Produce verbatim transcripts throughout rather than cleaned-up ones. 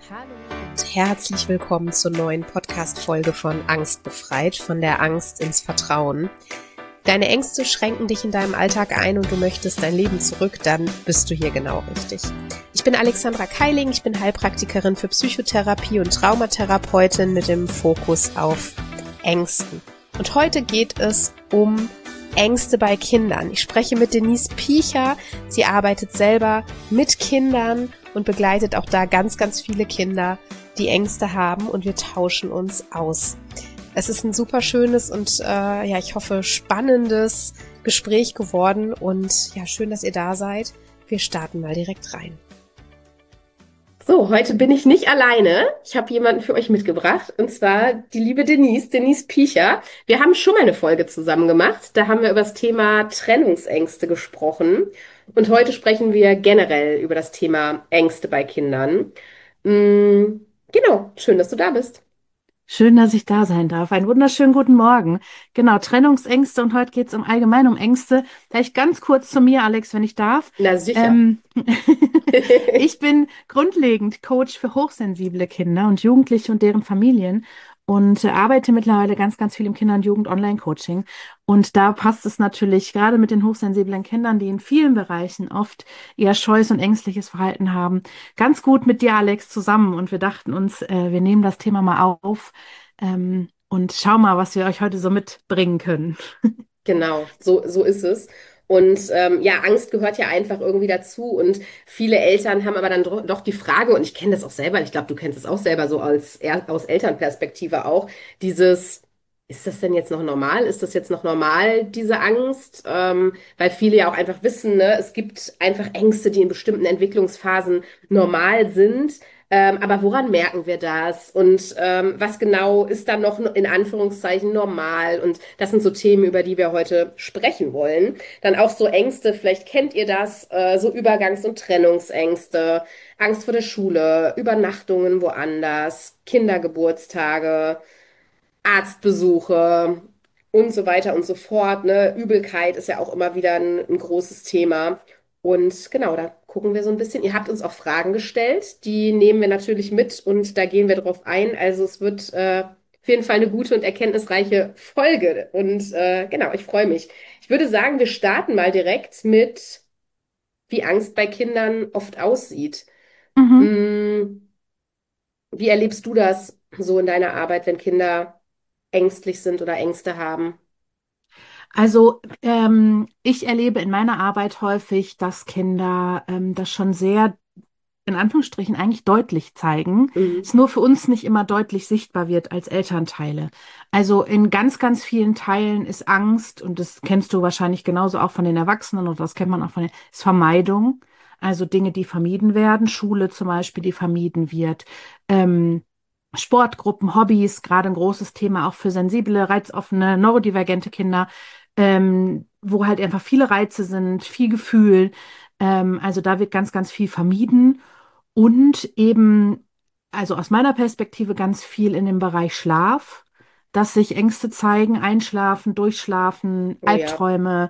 Hallo und herzlich willkommen zur neuen Podcast-Folge von Angst befreit, von der Angst ins Vertrauen. Deine Ängste schränken dich in deinem Alltag ein und du möchtest dein Leben zurück, dann bist du hier genau richtig. Ich bin Alexandra Keiling, ich bin Heilpraktikerin für Psychotherapie und Traumatherapeutin mit dem Fokus auf Ängsten. Und heute geht es um Ängste bei Kindern. Ich spreche mit Denise Piecher. Sie arbeitet selber mit Kindern und begleitet auch da ganz, ganz viele Kinder, die Ängste haben, und wir tauschen uns aus. Es ist ein super schönes und äh, ja, ich hoffe spannendes Gespräch geworden und ja, schön, dass ihr da seid. Wir starten mal direkt rein. So, heute bin ich nicht alleine. Ich habe jemanden für euch mitgebracht, und zwar die liebe Denise, Denise Piecher. Wir haben schon mal eine Folge zusammen gemacht. Da haben wir über das Thema Trennungsängste gesprochen. Und heute sprechen wir generell über das Thema Ängste bei Kindern. Mm, genau, schön, dass du da bist. Schön, dass ich da sein darf. Einen wunderschönen guten Morgen. Genau, Trennungsängste, und heute geht es um allgemein um Ängste. Vielleicht ganz kurz zu mir, Alex, wenn ich darf. Na sicher. Ähm, Ich bin grundlegend Coach für hochsensible Kinder und Jugendliche und deren Familien und äh, arbeite mittlerweile ganz, ganz viel im Kinder- und Jugend-Online-Coaching. Und da passt es natürlich gerade mit den hochsensiblen Kindern, die in vielen Bereichen oft eher scheues und ängstliches Verhalten haben, ganz gut mit dir, Alex, zusammen. Und wir dachten uns, äh, wir nehmen das Thema mal auf, ähm, und schau mal, was wir euch heute so mitbringen können. Genau, so, so ist es. Und ähm, ja, Angst gehört ja einfach irgendwie dazu. Und viele Eltern haben aber dann dro- doch die Frage, und ich kenne das auch selber, ich glaube, du kennst es auch selber so als, er- aus Elternperspektive auch, dieses, ist das denn jetzt noch normal? Ist das jetzt noch normal, diese Angst? Ähm, weil viele ja auch einfach wissen, ne, es gibt einfach Ängste, die in bestimmten Entwicklungsphasen normal sind. Ähm, aber woran merken wir das? Und ähm, was genau ist dann noch in Anführungszeichen normal? Und das sind so Themen, über die wir heute sprechen wollen. Dann auch so Ängste, vielleicht kennt ihr das, äh, so Übergangs- und Trennungsängste, Angst vor der Schule, Übernachtungen woanders, Kindergeburtstage, Arztbesuche und so weiter und so fort. Ne? Übelkeit ist ja auch immer wieder ein, ein großes Thema. Und genau, da gucken wir so ein bisschen. Ihr habt uns auch Fragen gestellt, die nehmen wir natürlich mit und da gehen wir drauf ein. Also es wird äh, auf jeden Fall eine gute und erkenntnisreiche Folge. Und äh, genau, ich freue mich. Ich würde sagen, wir starten mal direkt mit, wie Angst bei Kindern oft aussieht. Mhm. Mm, Wie erlebst du das so in deiner Arbeit, wenn Kinder ängstlich sind oder Ängste haben? Also ähm, ich erlebe in meiner Arbeit häufig, dass Kinder ähm, das schon sehr, in Anführungsstrichen, eigentlich deutlich zeigen, Mhm. es nur für uns nicht immer deutlich sichtbar wird als Elternteile. Also in ganz, ganz vielen Teilen ist Angst, und das kennst du wahrscheinlich genauso auch von den Erwachsenen, oder das kennt man auch von den, ist Vermeidung. Also Dinge, die vermieden werden, Schule zum Beispiel, die vermieden wird. Ähm, Sportgruppen, Hobbys, gerade ein großes Thema auch für sensible, reizoffene, neurodivergente Kinder, ähm, wo halt einfach viele Reize sind, viel Gefühl. Ähm, also da wird ganz, ganz viel vermieden. Und eben, also aus meiner Perspektive ganz viel in dem Bereich Schlaf, dass sich Ängste zeigen, Einschlafen, Durchschlafen, Oh ja. Albträume,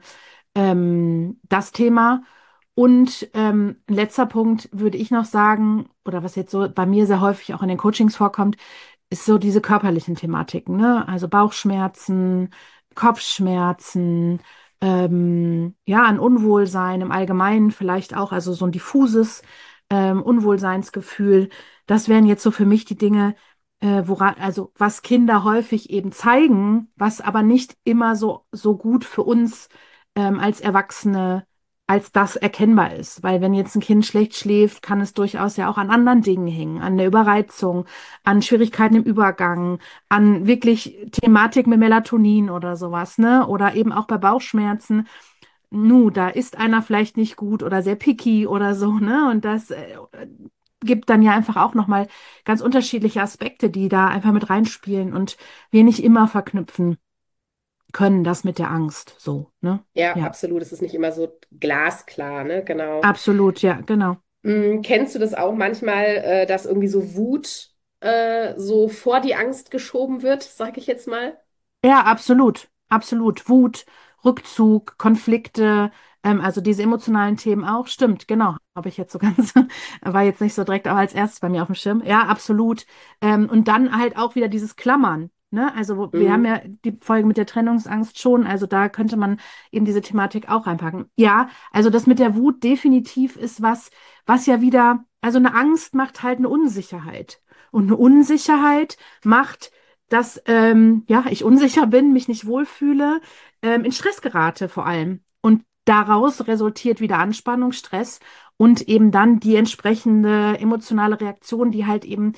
ähm, das Thema. Und ähm, ein letzter Punkt würde ich noch sagen, oder was jetzt so bei mir sehr häufig auch in den Coachings vorkommt, ist so diese körperlichen Thematiken, ne? Also Bauchschmerzen, Kopfschmerzen, ähm, ja, ein Unwohlsein im Allgemeinen vielleicht auch, also so ein diffuses ähm, Unwohlseinsgefühl. Das wären jetzt so für mich die Dinge, äh, woran, also was Kinder häufig eben zeigen, was aber nicht immer so, so gut für uns ähm, als Erwachsene als das erkennbar ist. Weil wenn jetzt ein Kind schlecht schläft, kann es durchaus ja auch an anderen Dingen hängen, an der Überreizung, an Schwierigkeiten im Übergang, an wirklich Thematik mit Melatonin oder sowas, ne? Oder eben auch bei Bauchschmerzen. Nu, da ist einer vielleicht nicht gut oder sehr picky oder so, ne? Und das äh, gibt dann ja einfach auch nochmal ganz unterschiedliche Aspekte, die da einfach mit reinspielen und wir nicht immer verknüpfen können, das mit der Angst, so, ne? Ja, Ja, absolut. Es ist nicht immer so glasklar, ne? Genau. absolut, ja, genau. Mm, kennst du das auch manchmal, äh, dass irgendwie so Wut äh, so vor die Angst geschoben wird, sag ich jetzt mal? Ja, absolut, absolut. Wut, Rückzug, Konflikte, Ähm, also diese emotionalen Themen auch, stimmt, genau, habe ich jetzt so ganz, war jetzt nicht so direkt auch als erstes bei mir auf dem Schirm. Ja, absolut. Ähm, und dann halt auch wieder dieses Klammern. Ne? Also wo- wir haben Mhm. ja die Folge mit der Trennungsangst schon, also da könnte man eben diese Thematik auch reinpacken. Ja, also das mit der Wut definitiv ist was, was ja wieder, also eine Angst macht halt eine Unsicherheit. Und eine Unsicherheit macht, dass ähm, ja, ich unsicher bin, mich nicht wohlfühle, ähm, in Stress gerate vor allem. Und daraus resultiert wieder Anspannung, Stress und eben dann die entsprechende emotionale Reaktion, die halt eben,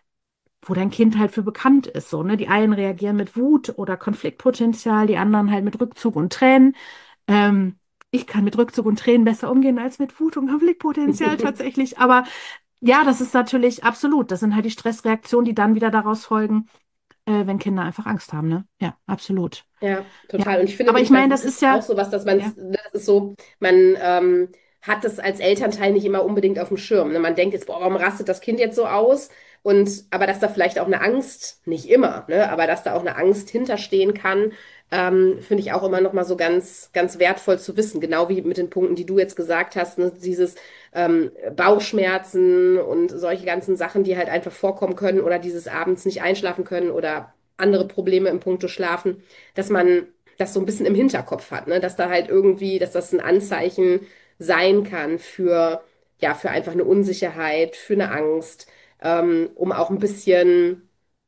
wo dein Kind halt für bekannt ist. So, ne? Die einen reagieren mit Wut oder Konfliktpotenzial, die anderen halt mit Rückzug und Tränen. Ähm, ich kann mit Rückzug und Tränen besser umgehen als mit Wut und Konfliktpotenzial tatsächlich. Aber ja, das ist natürlich absolut. Das sind halt die Stressreaktionen, die dann wieder daraus folgen, äh, wenn Kinder einfach Angst haben. Ne? Ja, absolut. Ja, Ja. total. Und ich finde Aber ich nämlich bei meine, das Wut ist ist es auch ja, so was, dass man, ja, das ist so, man ähm, hat das als Elternteil nicht immer unbedingt auf dem Schirm. Ne? Man denkt jetzt, boah, warum rastet das Kind jetzt so aus? Und aber dass da vielleicht auch eine Angst, nicht immer, ne, aber dass da auch eine Angst hinterstehen kann, ähm, finde ich auch immer noch mal so ganz, ganz wertvoll zu wissen. Genau wie mit den Punkten, die du jetzt gesagt hast, ne? Dieses ähm, Bauchschmerzen und solche ganzen Sachen, die halt einfach vorkommen können oder dieses abends nicht einschlafen können oder andere Probleme im Punkto Schlafen, dass man das so ein bisschen im Hinterkopf hat, ne? Dass da halt irgendwie, dass das ein Anzeichen sein kann für, ja, für einfach eine Unsicherheit, für eine Angst, ähm, um auch ein bisschen,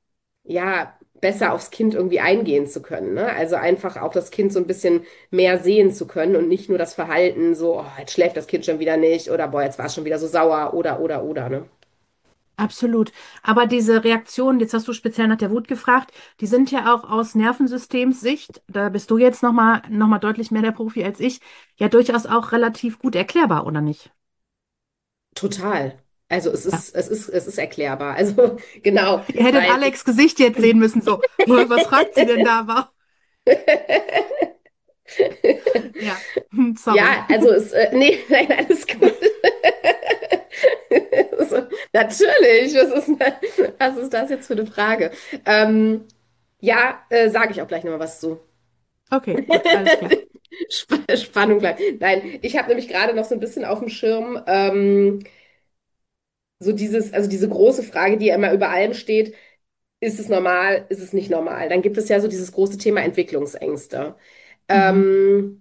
ja, besser aufs Kind irgendwie eingehen zu können, ne? Also einfach auch das Kind so ein bisschen mehr sehen zu können und nicht nur das Verhalten so, oh, jetzt schläft das Kind schon wieder nicht oder boah, jetzt war es schon wieder so sauer oder, oder, oder, ne? absolut. Aber diese Reaktionen, jetzt hast du speziell nach der Wut gefragt, die sind ja auch aus Nervensystemssicht, da bist du jetzt nochmal noch mal noch mal deutlich mehr der Profi als ich, ja durchaus auch relativ gut erklärbar, oder nicht? Total. Also es Ja. ist, es ist, es ist erklärbar. Also genau, Ihr hättet weil Alex' Gesicht jetzt sehen müssen, so, "Hä, was fragt sie denn da aber?" Ja, hm, sorry. Ja, also es, äh, nee, nein, alles gut. So, natürlich, was ist, was ist das jetzt für eine Frage? Ähm, ja, äh, sage ich auch gleich nochmal was zu. Okay, gut, alles klar. Sp Spannung bleibt. Nein, ich habe nämlich gerade noch so ein bisschen auf dem Schirm, ähm, so dieses, also diese große Frage, die ja immer über allem steht, ist es normal, ist es nicht normal? Dann gibt es ja so dieses große Thema Entwicklungsängste. Mhm. Ähm,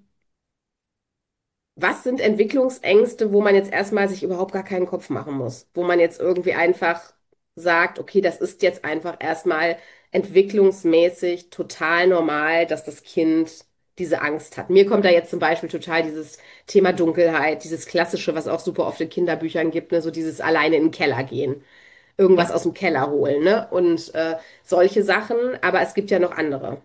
Was sind Entwicklungsängste, wo man jetzt erstmal sich überhaupt gar keinen Kopf machen muss? Wo man jetzt irgendwie einfach sagt, okay, das ist jetzt einfach erstmal entwicklungsmäßig total normal, dass das Kind diese Angst hat. Mir kommt da jetzt zum Beispiel total dieses Thema Dunkelheit, dieses Klassische, was auch super oft in Kinderbüchern gibt, ne? So dieses alleine in den Keller gehen, irgendwas Ja. aus dem Keller holen, ne? Und äh, solche Sachen, aber es gibt ja noch andere.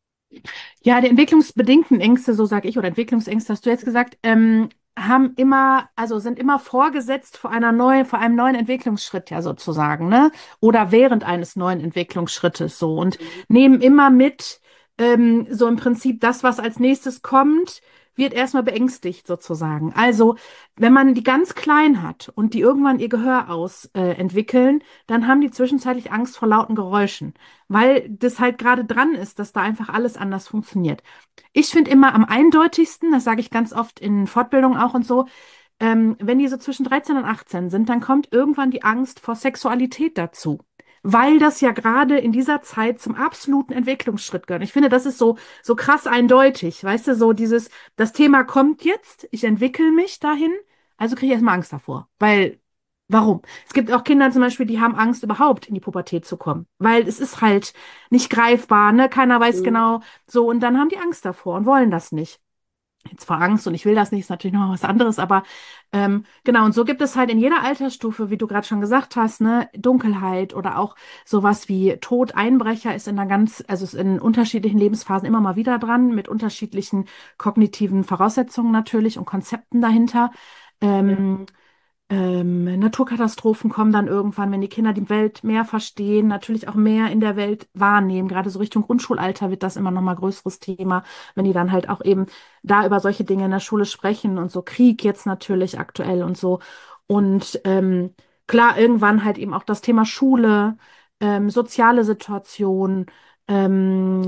Ja, die entwicklungsbedingten Ängste, so sage ich, oder Entwicklungsängste hast du jetzt gesagt, ähm, haben immer, also sind immer vorgesetzt vor einer neuen, vor einem neuen Entwicklungsschritt ja sozusagen, ne? Oder während eines neuen Entwicklungsschrittes so und Mhm. nehmen immer mit, ähm, so im Prinzip das, was als nächstes kommt, wird erstmal beängstigt sozusagen. Also, wenn man die ganz klein hat und die irgendwann ihr Gehör aus, äh, entwickeln, dann haben die zwischenzeitlich Angst vor lauten Geräuschen, weil das halt gerade dran ist, dass da einfach alles anders funktioniert. Ich finde immer am eindeutigsten, das sage ich ganz oft in Fortbildungen auch und so, ähm, wenn die so zwischen dreizehn und achtzehn sind, dann kommt irgendwann die Angst vor Sexualität dazu. Weil das ja gerade in dieser Zeit zum absoluten Entwicklungsschritt gehört. Ich finde, das ist so, so krass eindeutig. Weißt du, so dieses, das Thema kommt jetzt, ich entwickle mich dahin, also kriege ich erstmal Angst davor. Weil, warum? Es gibt auch Kinder zum Beispiel, die haben Angst, überhaupt in die Pubertät zu kommen. Weil es ist halt nicht greifbar, ne? Keiner weiß Mhm. genau, so, und dann haben die Angst davor und wollen das nicht. Jetzt vor Angst und ich will das nicht, ist natürlich noch was anderes, aber ähm, genau, und so gibt es halt in jeder Altersstufe, wie du gerade schon gesagt hast, ne, Dunkelheit oder auch sowas wie Tod, Einbrecher ist in einer ganz, also ist in unterschiedlichen Lebensphasen immer mal wieder dran, mit unterschiedlichen kognitiven Voraussetzungen natürlich und Konzepten dahinter. Ja. Ähm, ähm, Naturkatastrophen kommen dann irgendwann, wenn die Kinder die Welt mehr verstehen, natürlich auch mehr in der Welt wahrnehmen. Gerade so Richtung Grundschulalter wird das immer noch mal größeres Thema, wenn die dann halt auch eben da über solche Dinge in der Schule sprechen und so Krieg jetzt natürlich aktuell und so. Und ähm, klar, irgendwann halt eben auch das Thema Schule, ähm, soziale Situation, ähm,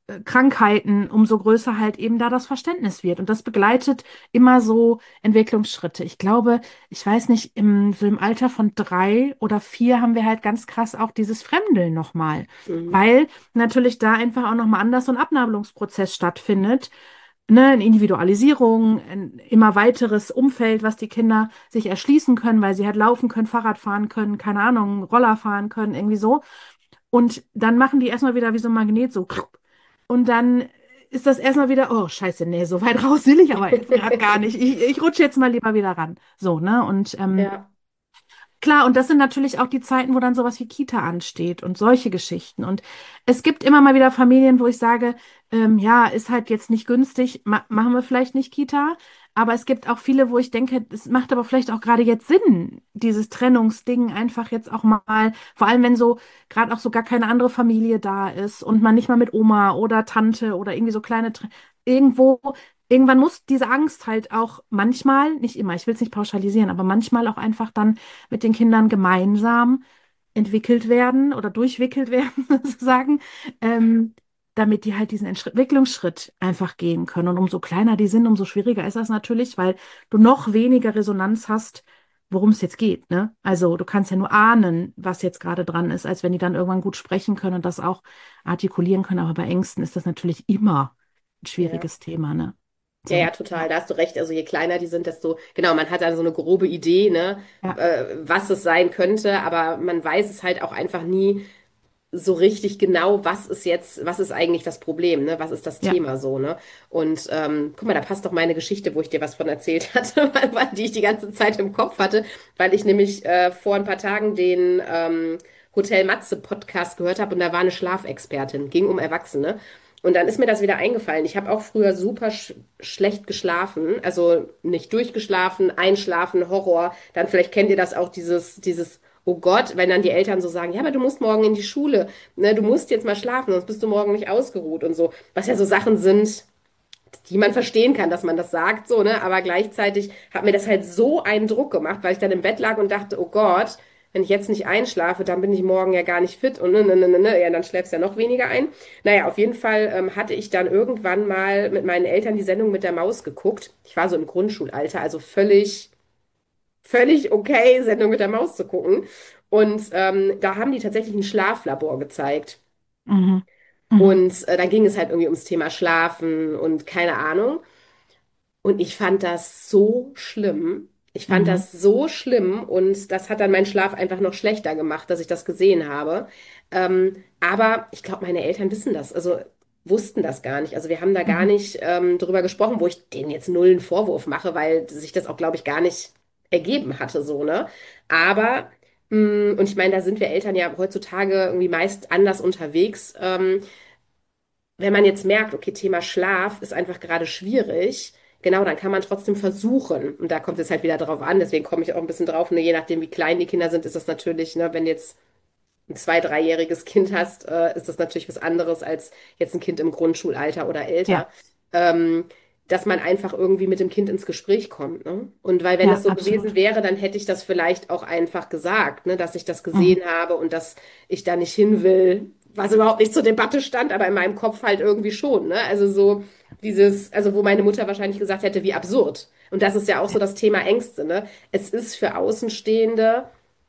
Krankheiten, umso größer halt eben da das Verständnis wird. Und das begleitet immer so Entwicklungsschritte. Ich glaube, ich weiß nicht, im, so im Alter von drei oder vier haben wir halt ganz krass auch dieses Fremdeln nochmal, Mhm. weil natürlich da einfach auch nochmal anders so ein Abnabelungsprozess stattfindet. Ne, eine Individualisierung, ein immer weiteres Umfeld, was die Kinder sich erschließen können, weil sie halt laufen können, Fahrrad fahren können, keine Ahnung, Roller fahren können, irgendwie so. Und dann machen die erstmal wieder wie so ein Magnet so. Und dann ist das erstmal wieder, oh, scheiße, nee, so weit raus will ich aber jetzt gerade gar nicht. Ich, ich rutsche jetzt mal lieber wieder ran. So, ne? Und ähm, Ja. klar, und das sind natürlich auch die Zeiten, wo dann sowas wie Kita ansteht und solche Geschichten. Und es gibt immer mal wieder Familien, wo ich sage, ähm, ja, ist halt jetzt nicht günstig, ma machen wir vielleicht nicht Kita. Aber es gibt auch viele, wo ich denke, es macht aber vielleicht auch gerade jetzt Sinn, dieses Trennungsding einfach jetzt auch mal, vor allem wenn so gerade auch so gar keine andere Familie da ist und man nicht mal mit Oma oder Tante oder irgendwie so kleine, Tre- irgendwo, irgendwann muss diese Angst halt auch manchmal, nicht immer, ich will es nicht pauschalisieren, aber manchmal auch einfach dann mit den Kindern gemeinsam entwickelt werden oder durchwickelt werden, sozusagen, ähm, damit die halt diesen Entwicklungsschritt einfach gehen können. Und umso kleiner die sind, umso schwieriger ist das natürlich, weil du noch weniger Resonanz hast, worum es jetzt geht, ne? Also du kannst ja nur ahnen, was jetzt gerade dran ist, als wenn die dann irgendwann gut sprechen können und das auch artikulieren können. Aber bei Ängsten ist das natürlich immer ein Ja. schwieriges Thema, ne? Ja, ja, So, total. ja, Da hast du recht. Also je kleiner die sind, desto, genau, man hat dann so eine grobe Idee, ne, ja, äh, was es sein könnte, aber man weiß es halt auch einfach nie so richtig genau, was ist jetzt, was ist eigentlich das Problem, ne? Was ist das ja. Thema so, ne? Und ähm, guck mal, da passt doch meine Geschichte, wo ich dir was von erzählt hatte, weil, weil, die ich die ganze Zeit im Kopf hatte, weil ich nämlich äh, vor ein paar Tagen den ähm, Hotel Matze Podcast gehört habe und da war eine Schlafexpertin, ging um Erwachsene. Und dann ist mir das wieder eingefallen. Ich habe auch früher super sch schlecht geschlafen, also nicht durchgeschlafen, einschlafen, Horror. Dann vielleicht kennt ihr das auch, dieses, dieses Oh Gott, wenn dann die Eltern so sagen, ja, aber du musst morgen in die Schule, ne, du musst jetzt mal schlafen, sonst bist du morgen nicht ausgeruht und so, was ja so Sachen sind, die man verstehen kann, dass man das sagt, so, ne, aber gleichzeitig hat mir das halt so einen Druck gemacht, weil ich dann im Bett lag und dachte, oh Gott, wenn ich jetzt nicht einschlafe, dann bin ich morgen ja gar nicht fit und ne, ne, ne, ne, ne, ja, dann schläfst du ja noch weniger ein. Naja, auf jeden Fall ähm, hatte ich dann irgendwann mal mit meinen Eltern die Sendung mit der Maus geguckt. Ich war so im Grundschulalter, also völlig völlig okay, Sendung mit der Maus zu gucken. Und ähm, da haben die tatsächlich ein Schlaflabor gezeigt. Mhm. Mhm. Und äh, dann ging es halt irgendwie ums Thema Schlafen und keine Ahnung. Und ich fand das so schlimm. Ich fand Mhm. das so schlimm und das hat dann meinen Schlaf einfach noch schlechter gemacht, dass ich das gesehen habe. Ähm, aber ich glaube, meine Eltern wissen das, also wussten das gar nicht. Also wir haben da gar Mhm. nicht ähm, drüber gesprochen, wo ich denen jetzt null einen Vorwurf mache, weil sich das auch, glaube ich, gar nicht ergeben hatte, so, ne? Aber, mh, und ich meine, da sind wir Eltern ja heutzutage irgendwie meist anders unterwegs. Ähm, wenn man jetzt merkt, okay, Thema Schlaf ist einfach gerade schwierig, genau, dann kann man trotzdem versuchen. Und da kommt es halt wieder drauf an, deswegen komme ich auch ein bisschen drauf, ne, je nachdem, wie klein die Kinder sind, ist das natürlich, ne, wenn du jetzt ein zwei-, dreijähriges Kind hast, äh, ist das natürlich was anderes als jetzt ein Kind im Grundschulalter oder älter. Ja, Ähm, dass man einfach irgendwie mit dem Kind ins Gespräch kommt, ne? Und weil wenn das ja, so gewesen absolut. wäre, dann hätte ich das vielleicht auch einfach gesagt, ne, dass ich das Mhm. gesehen habe und dass ich da nicht hin will, was überhaupt nicht zur Debatte stand, aber in meinem Kopf halt irgendwie schon, ne? Also so dieses, also wo meine Mutter wahrscheinlich gesagt hätte, wie absurd. Und das ist ja auch so Ja, das Thema Ängste, ne? Es ist für Außenstehende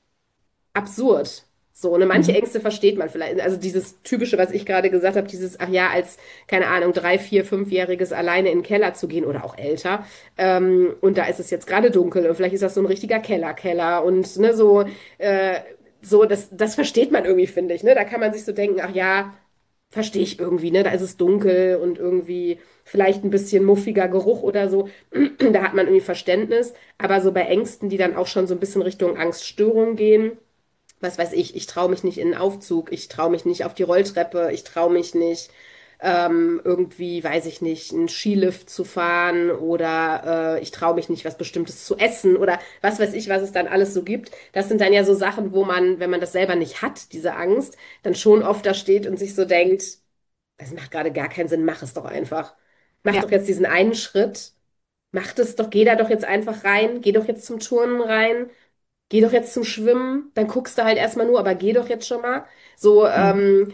absurd. So, ne, manche mhm. Ängste versteht man vielleicht. Also dieses typische, was ich gerade gesagt habe, dieses, ach ja, als, keine Ahnung, drei, vier, fünfjähriges alleine in den Keller zu gehen oder auch älter. Ähm, und da ist es jetzt gerade dunkel und vielleicht ist das so ein richtiger Keller-Keller und ne, so, äh, so, das, das versteht man irgendwie, finde ich. Ne? Da kann man sich so denken, ach ja, verstehe ich irgendwie, ne? Da ist es dunkel und irgendwie vielleicht ein bisschen muffiger Geruch oder so. Da hat man irgendwie Verständnis. Aber so bei Ängsten, die dann auch schon so ein bisschen Richtung Angststörung gehen, was weiß ich, ich traue mich nicht in den Aufzug, ich traue mich nicht auf die Rolltreppe, ich traue mich nicht ähm, irgendwie, weiß ich nicht, einen Skilift zu fahren oder äh, ich traue mich nicht, was Bestimmtes zu essen oder was weiß ich, was es dann alles so gibt. Das sind dann ja so Sachen, wo man, wenn man das selber nicht hat, diese Angst, dann schon oft da steht und sich so denkt, das macht gerade gar keinen Sinn, mach es doch einfach. Mach Ja, doch jetzt diesen einen Schritt, mach das doch, geh da doch jetzt einfach rein, geh doch jetzt zum Turnen rein. Geh doch jetzt zum Schwimmen, dann guckst du halt erstmal nur, aber geh doch jetzt schon mal. So, mhm. ähm,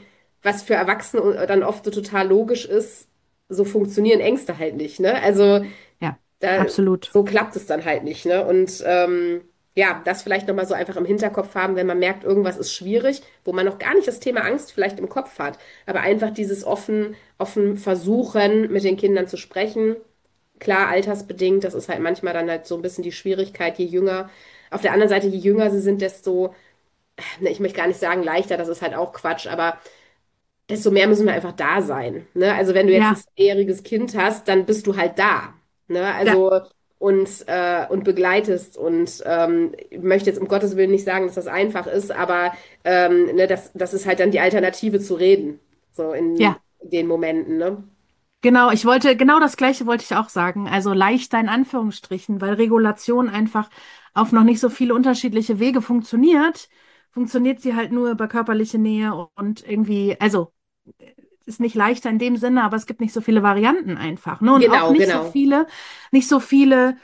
was für Erwachsene dann oft so total logisch ist, so funktionieren Ängste halt nicht, ne? Also Ja, da, absolut. so klappt es dann halt nicht, ne? Und ähm, ja, das vielleicht nochmal so einfach im Hinterkopf haben, wenn man merkt, irgendwas ist schwierig, wo man noch gar nicht das Thema Angst vielleicht im Kopf hat, aber einfach dieses offen, offen versuchen, mit den Kindern zu sprechen. Klar, altersbedingt, das ist halt manchmal dann halt so ein bisschen die Schwierigkeit, je jünger. Auf der anderen Seite, je jünger sie sind, desto, ne, ich möchte gar nicht sagen leichter, das ist halt auch Quatsch, aber desto mehr müssen wir einfach da sein. Ne? Also wenn du jetzt ein Ja, zweijähriges Kind hast, dann bist du halt da. Ne? ja, Also und, äh, und begleitest und ähm, ich möchte jetzt um Gottes Willen nicht sagen, dass das einfach ist, aber ähm, ne, das, das ist halt dann die Alternative zu reden. So in ja. den Momenten, ne? Genau, ich wollte, genau das Gleiche wollte ich auch sagen. Also leichter in Anführungsstrichen, weil Regulation einfach auf noch nicht so viele unterschiedliche Wege funktioniert. Funktioniert sie halt nur über körperliche Nähe und irgendwie, also ist nicht leichter in dem Sinne, aber es gibt nicht so viele Varianten einfach, ne? Und auch Genau, nicht so genau. viele, nicht so viele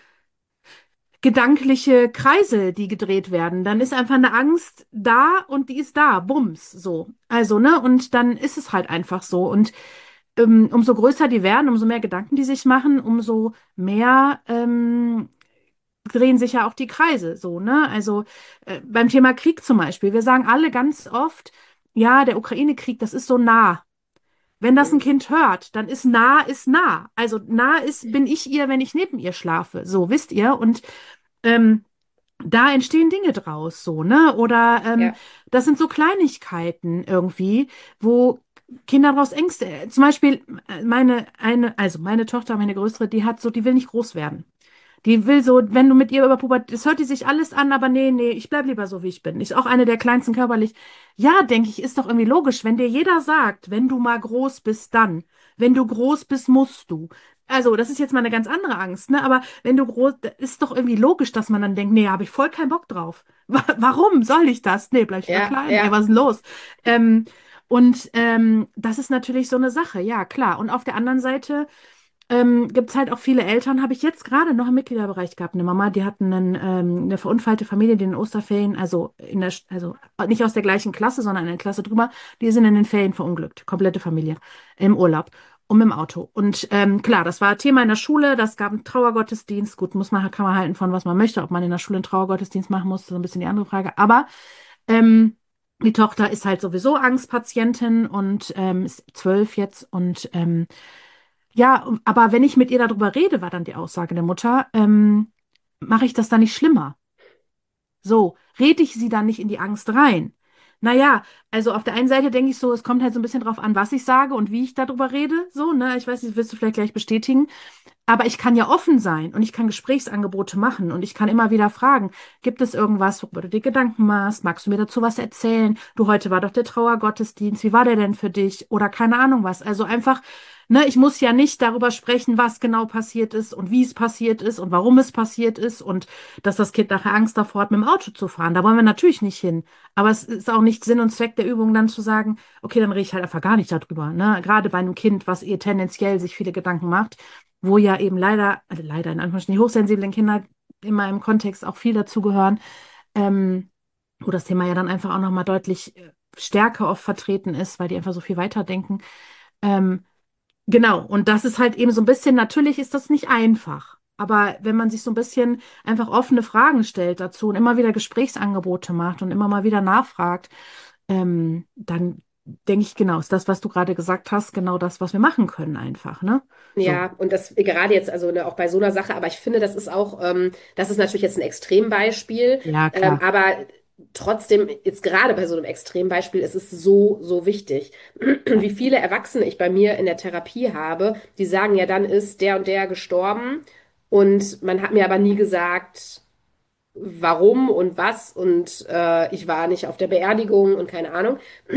gedankliche Kreise, die gedreht werden. Dann ist einfach eine Angst da und die ist da, bums, so. Also, ne? Und dann ist es halt einfach so. Und ähm, umso größer die werden, umso mehr Gedanken die sich machen, umso mehr ähm, drehen sich ja auch die Kreise, so, ne? Also äh, beim Thema Krieg zum Beispiel. Wir sagen alle ganz oft, ja, der Ukraine-Krieg, das ist so nah. Wenn das ein Mhm. Kind hört, dann ist nah ist nah. Also nah ist, bin ich ihr, wenn ich neben ihr schlafe. So, wisst ihr? Und ähm, da entstehen Dinge draus, so, ne? Oder ähm, Ja. das sind so Kleinigkeiten irgendwie, wo Kinder daraus Ängste. äh, Zum Beispiel äh, meine eine, also meine Tochter, meine größere, die hat so, die will nicht groß werden. Die will so, wenn du mit ihr über Pubertät, das hört die sich alles an, aber nee, nee, ich bleib lieber so, wie ich bin. Ist auch eine der kleinsten körperlich. Ja, denke ich, ist doch irgendwie logisch, wenn dir jeder sagt, wenn du mal groß bist, dann. Wenn du groß bist, musst du. Also, das ist jetzt mal eine ganz andere Angst, ne? Aber wenn du groß, ist doch irgendwie logisch, dass man dann denkt, nee, habe ich voll keinen Bock drauf. Wa- Warum soll ich das? Nee, bleib ich lieber Ja, klein. Ey, ja. was ist denn los? Ähm, und ähm, das ist natürlich so eine Sache, ja, klar. Und auf der anderen Seite ähm, gibt es halt auch viele Eltern, habe ich jetzt gerade noch im Mitgliederbereich gehabt. Eine Mama, die hatten einen, ähm, eine verunfallte Familie, die in den Osterferien, also in der, also nicht aus der gleichen Klasse, sondern eine Klasse drüber, die sind in den Ferien verunglückt. Komplette Familie im Urlaub und mit dem Auto. Und ähm, klar, das war Thema in der Schule, das gab einen Trauergottesdienst. Gut, muss man, kann man halten von was man möchte, ob man in der Schule einen Trauergottesdienst machen muss, ist so ein bisschen die andere Frage. Aber ähm, die Tochter ist halt sowieso Angstpatientin und ähm, ist zwölf jetzt und ähm, ja, aber wenn ich mit ihr darüber rede, war dann die Aussage der Mutter, ähm, mache ich das dann nicht schlimmer? So, rede ich sie dann nicht in die Angst rein? Naja, also auf der einen Seite denke ich so, es kommt halt so ein bisschen drauf an, was ich sage und wie ich darüber rede. So, ne? Ich weiß nicht, wirst du vielleicht gleich bestätigen. Aber ich kann ja offen sein und ich kann Gesprächsangebote machen und ich kann immer wieder fragen, gibt es irgendwas, worüber du dir Gedanken machst? Magst du mir dazu was erzählen? Du, heute war doch der Trauergottesdienst. Wie war der denn für dich? Oder keine Ahnung was. Also einfach, ne, ich muss ja nicht darüber sprechen, was genau passiert ist und wie es passiert ist und warum es passiert ist und dass das Kind nachher Angst davor hat, mit dem Auto zu fahren. Da wollen wir natürlich nicht hin. Aber es ist auch nicht Sinn und Zweck der Übung, dann zu sagen, okay, dann rede ich halt einfach gar nicht darüber. Ne? Gerade bei einem Kind, was ihr tendenziell sich viele Gedanken macht, wo ja eben leider, also leider in Anführungsstrichen, die hochsensiblen Kinder immer im Kontext auch viel dazugehören, ähm, wo das Thema ja dann einfach auch nochmal deutlich äh, stärker oft vertreten ist, weil die einfach so viel weiterdenken. Ähm, genau, und das ist halt eben so ein bisschen, natürlich ist das nicht einfach. Aber wenn man sich so ein bisschen einfach offene Fragen stellt dazu und immer wieder Gesprächsangebote macht und immer mal wieder nachfragt, ähm, dann denke ich, genau, ist das, was du gerade gesagt hast, genau das, was wir machen können einfach, ne? So. Ja, und das gerade jetzt, also ne, auch bei so einer Sache, aber ich finde, das ist auch, ähm, das ist natürlich jetzt ein Extrembeispiel, Ja, ähm, klar. aber trotzdem, jetzt gerade bei so einem Extrembeispiel, ist es so, so wichtig. Ja. Wie viele Erwachsene ich bei mir in der Therapie habe, die sagen, ja, dann ist der und der gestorben und man hat mir aber nie gesagt, warum und was und äh, ich war nicht auf der Beerdigung und keine Ahnung.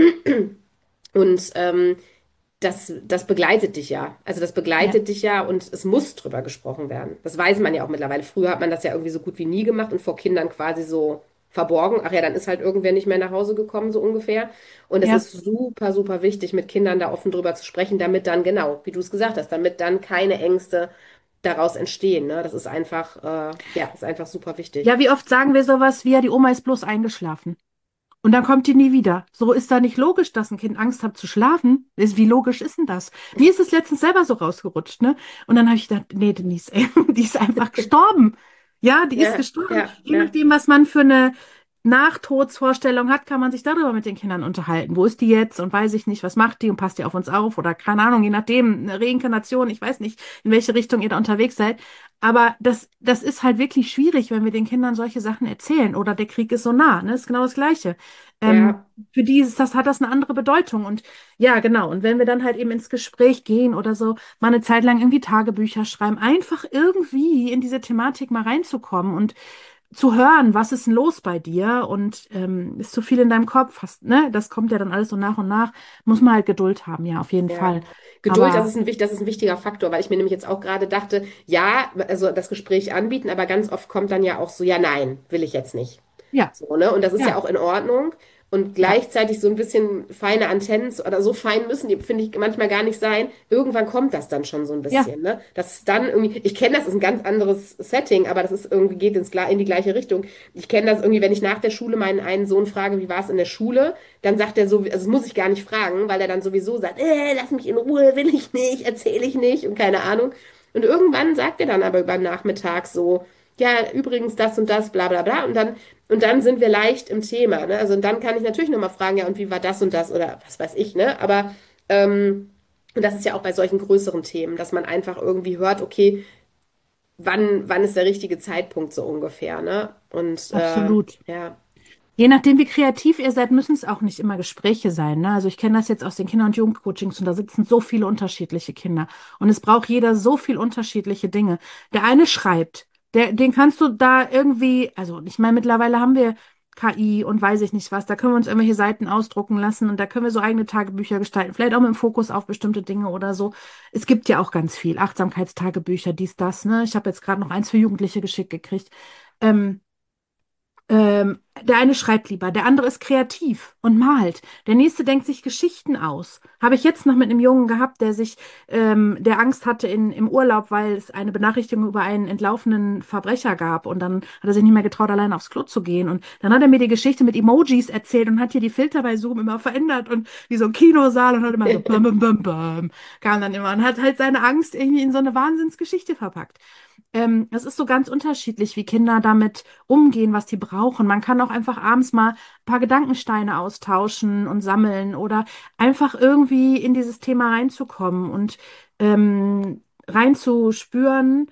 Und ähm, das, das begleitet dich ja. Also das Ja. begleitet dich ja und es muss drüber gesprochen werden. Das weiß man ja auch mittlerweile. Früher hat man das ja irgendwie so gut wie nie gemacht und vor Kindern quasi so verborgen. Ach ja, dann ist halt irgendwer nicht mehr nach Hause gekommen, so ungefähr. Und es Ja. ist super, super wichtig, mit Kindern da offen drüber zu sprechen, damit dann, genau, wie du es gesagt hast, damit dann keine Ängste daraus entstehen. Ne? Das ist einfach, äh, ja, ist einfach super wichtig. Ja, wie oft sagen wir sowas wie, ja, die Oma ist bloß eingeschlafen. Und dann kommt die nie wieder. So ist da nicht logisch, dass ein Kind Angst hat zu schlafen. Ist- Wie logisch ist denn das? Mir ist es letztens selber so rausgerutscht, ne? Und dann habe ich gedacht, nee, Denise, ey, die ist einfach gestorben. Ja, die ist Ja, gestorben. ja, Je ja, nachdem, was man für eine Nachtodsvorstellung hat, kann man sich darüber mit den Kindern unterhalten. Wo ist die jetzt? Und weiß ich nicht, was macht die und passt die auf uns auf? Oder keine Ahnung, je nachdem, eine Reinkarnation, ich weiß nicht, in welche Richtung ihr da unterwegs seid. Aber das, das ist halt wirklich schwierig, wenn wir den Kindern solche Sachen erzählen. Oder der Krieg ist so nah, ne? Ist genau das Gleiche. Ähm, ja, für die ist das, hat das eine andere Bedeutung. Und ja, genau. Und wenn wir dann halt eben ins Gespräch gehen oder so, mal eine Zeit lang irgendwie Tagebücher schreiben, einfach irgendwie in diese Thematik mal reinzukommen und zu hören, was ist denn los bei dir und ähm, ist zu viel in deinem Kopf, hast, ne? Das kommt ja dann alles so nach und nach. Muss man halt Geduld haben, ja, auf jeden ja. Fall. Geduld, das Aber ist ein, wich- das ist ein wichtiger Faktor, weil ich mir nämlich jetzt auch gerade dachte, ja, also das Gespräch anbieten, aber ganz oft kommt dann ja auch so, ja, nein, will ich jetzt nicht. ja, So, ne? Und das ist ja ja, auch in Ordnung. Und ja, gleichzeitig so ein bisschen feine Antennen zu- oder so fein müssen die, finde ich, manchmal gar nicht sein. Irgendwann kommt das dann schon so ein ja, bisschen, ne? Das ist dann irgendwie, ich kenne das, ist ein ganz anderes Setting, aber das ist irgendwie, geht ins, Gle- in die gleiche Richtung. Ich kenne das irgendwie, wenn ich nach der Schule meinen einen Sohn frage, wie war es in der Schule, dann sagt er so, also das muss ich gar nicht fragen, weil er dann sowieso sagt, äh, lass mich in Ruhe, will ich nicht, erzähle ich nicht und keine Ahnung. Und irgendwann sagt er dann aber über den Nachmittag so, ja, übrigens das und das, bla bla bla. Und dann und dann sind wir leicht im Thema, ne? Also und dann kann ich natürlich nochmal fragen, ja, und wie war das und das oder was weiß ich, ne? Aber ähm, und das ist ja auch bei solchen größeren Themen, dass man einfach irgendwie hört, okay, wann, wann ist der richtige Zeitpunkt so ungefähr, ne? Und äh, absolut. ja, Je nachdem, wie kreativ ihr seid, müssen es auch nicht immer Gespräche sein. Ne? Also ich kenne das jetzt aus den Kinder- und Jugendcoachings und da sitzen so viele unterschiedliche Kinder. Und es braucht jeder so viel unterschiedliche Dinge. Der eine schreibt, der, den kannst du da irgendwie, also ich meine, mittlerweile haben wir K I und weiß ich nicht was, da können wir uns irgendwelche Seiten ausdrucken lassen und da können wir so eigene Tagebücher gestalten, vielleicht auch mit dem Fokus auf bestimmte Dinge oder so. Es gibt ja auch ganz viel, Achtsamkeitstagebücher, dies, das, ne? Ich habe jetzt gerade noch eins für Jugendliche geschickt gekriegt. Ähm, ähm, der eine schreibt lieber, der andere ist kreativ und malt. Der nächste denkt sich Geschichten aus. Habe ich jetzt noch mit einem Jungen gehabt, der sich, ähm, der Angst hatte in, im Urlaub, weil es eine Benachrichtigung über einen entlaufenen Verbrecher gab. Und dann hat er sich nicht mehr getraut, alleine aufs Klo zu gehen. Und dann hat er mir die Geschichte mit Emojis erzählt und hat hier die Filter bei Zoom immer verändert und wie so ein Kinosaal und hat immer so bum, bum, bum, bum, kam dann immer und hat halt seine Angst irgendwie in so eine Wahnsinnsgeschichte verpackt. Ähm, es ist so ganz unterschiedlich, wie Kinder damit umgehen, was die brauchen. Man kann auch einfach abends mal ein paar Gedankensteine austauschen und sammeln oder einfach irgendwie in dieses Thema reinzukommen und ähm, reinzuspüren,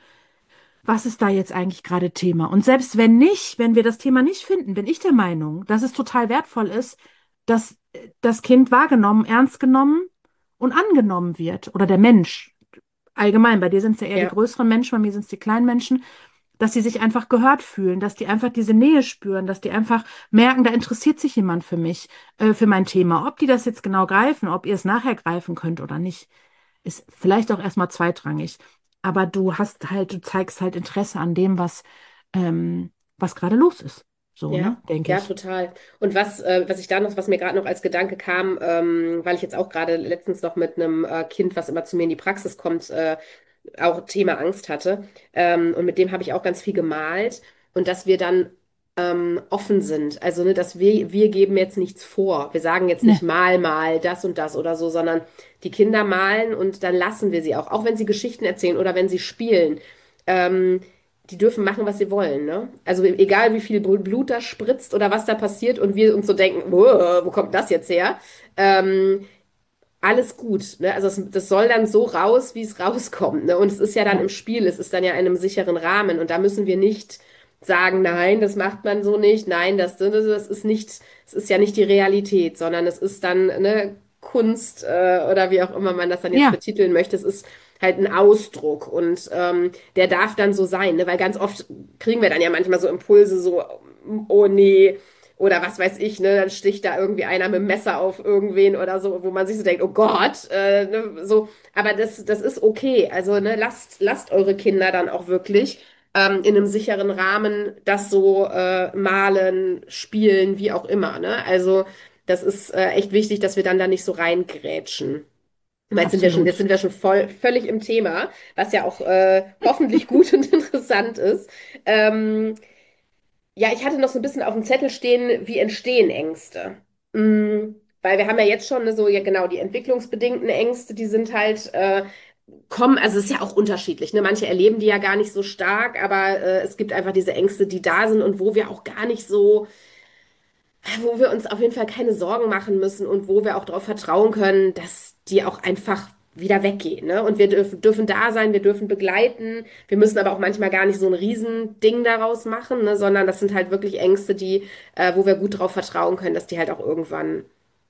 was ist da jetzt eigentlich gerade Thema. Und selbst wenn nicht, wenn wir das Thema nicht finden, bin ich der Meinung, dass es total wertvoll ist, dass das Kind wahrgenommen, ernst genommen und angenommen wird oder der Mensch allgemein, bei dir sind es ja eher die ja. größeren Menschen, bei mir sind es die kleinen Menschen, dass sie sich einfach gehört fühlen, dass die einfach diese Nähe spüren, dass die einfach merken, da interessiert sich jemand für mich, äh, für mein Thema. Ob die das jetzt genau greifen, ob ihr es nachher greifen könnt oder nicht, ist vielleicht auch erstmal zweitrangig. Aber du hast halt, du zeigst halt Interesse an dem, was, ähm, was gerade los ist. So, ne, Ja, denke ja, ich. total. Und was, äh, was ich da noch, was mir gerade noch als Gedanke kam, ähm, weil ich jetzt auch gerade letztens noch mit einem äh, Kind, was immer zu mir in die Praxis kommt, äh, auch Thema Angst hatte. Ähm, und mit dem habe ich auch ganz viel gemalt. Und dass wir dann ähm, offen sind. Also, ne, dass wir, wir geben jetzt nichts vor. Wir sagen jetzt nicht Ne, mal, mal das und das oder so, sondern die Kinder malen und dann lassen wir sie auch. Auch wenn sie Geschichten erzählen oder wenn sie spielen. Ähm, die dürfen machen, was sie wollen, ne? Also egal, wie viel Blut da spritzt oder was da passiert und wir uns so denken, "Wow, wo kommt das jetzt her? Ähm, alles gut, ne? Also das, das soll dann so raus, wie es rauskommt, ne? Und es ist ja dann ja, im Spiel, es ist dann ja in einem sicheren Rahmen und da müssen wir nicht sagen, nein, das macht man so nicht, nein, das, das das ist nicht, es ist ja nicht die Realität, sondern es ist dann, ne, Kunst äh, oder wie auch immer man das dann jetzt ja, betiteln möchte, es ist halt ein Ausdruck und ähm, der darf dann so sein, ne? Weil ganz oft kriegen wir dann ja manchmal so Impulse, so, oh nee, oder was weiß ich, ne, dann sticht da irgendwie einer mit dem Messer auf irgendwen oder so, wo man sich so denkt, oh Gott, äh, ne, so, aber das, das ist okay. Also, ne, lasst, lasst eure Kinder dann auch wirklich ähm, in einem sicheren Rahmen das so äh, malen, spielen, wie auch immer, ne? Also, das ist äh, echt wichtig, dass wir dann da nicht so reingrätschen. Jetzt sind wir schon, jetzt absolut. sind wir schon voll, völlig im Thema, was ja auch äh, hoffentlich gut und interessant ist. Ähm, Ja, ich hatte noch so ein bisschen auf dem Zettel stehen, wie entstehen Ängste? Mm, Weil wir haben ja jetzt schon ne, so, ja genau, die entwicklungsbedingten Ängste, die sind halt, äh, kommen, also es ist ja auch unterschiedlich, ne? Manche erleben die ja gar nicht so stark, aber äh, es gibt einfach diese Ängste, die da sind und wo wir auch gar nicht so, wo wir uns auf jeden Fall keine Sorgen machen müssen und wo wir auch darauf vertrauen können, dass die auch einfach wieder weggehen, ne? Und wir dürfen, dürfen da sein, wir dürfen begleiten. Wir müssen aber auch manchmal gar nicht so ein Riesending daraus machen, ne? Sondern das sind halt wirklich Ängste, die, äh, wo wir gut darauf vertrauen können, dass die halt auch irgendwann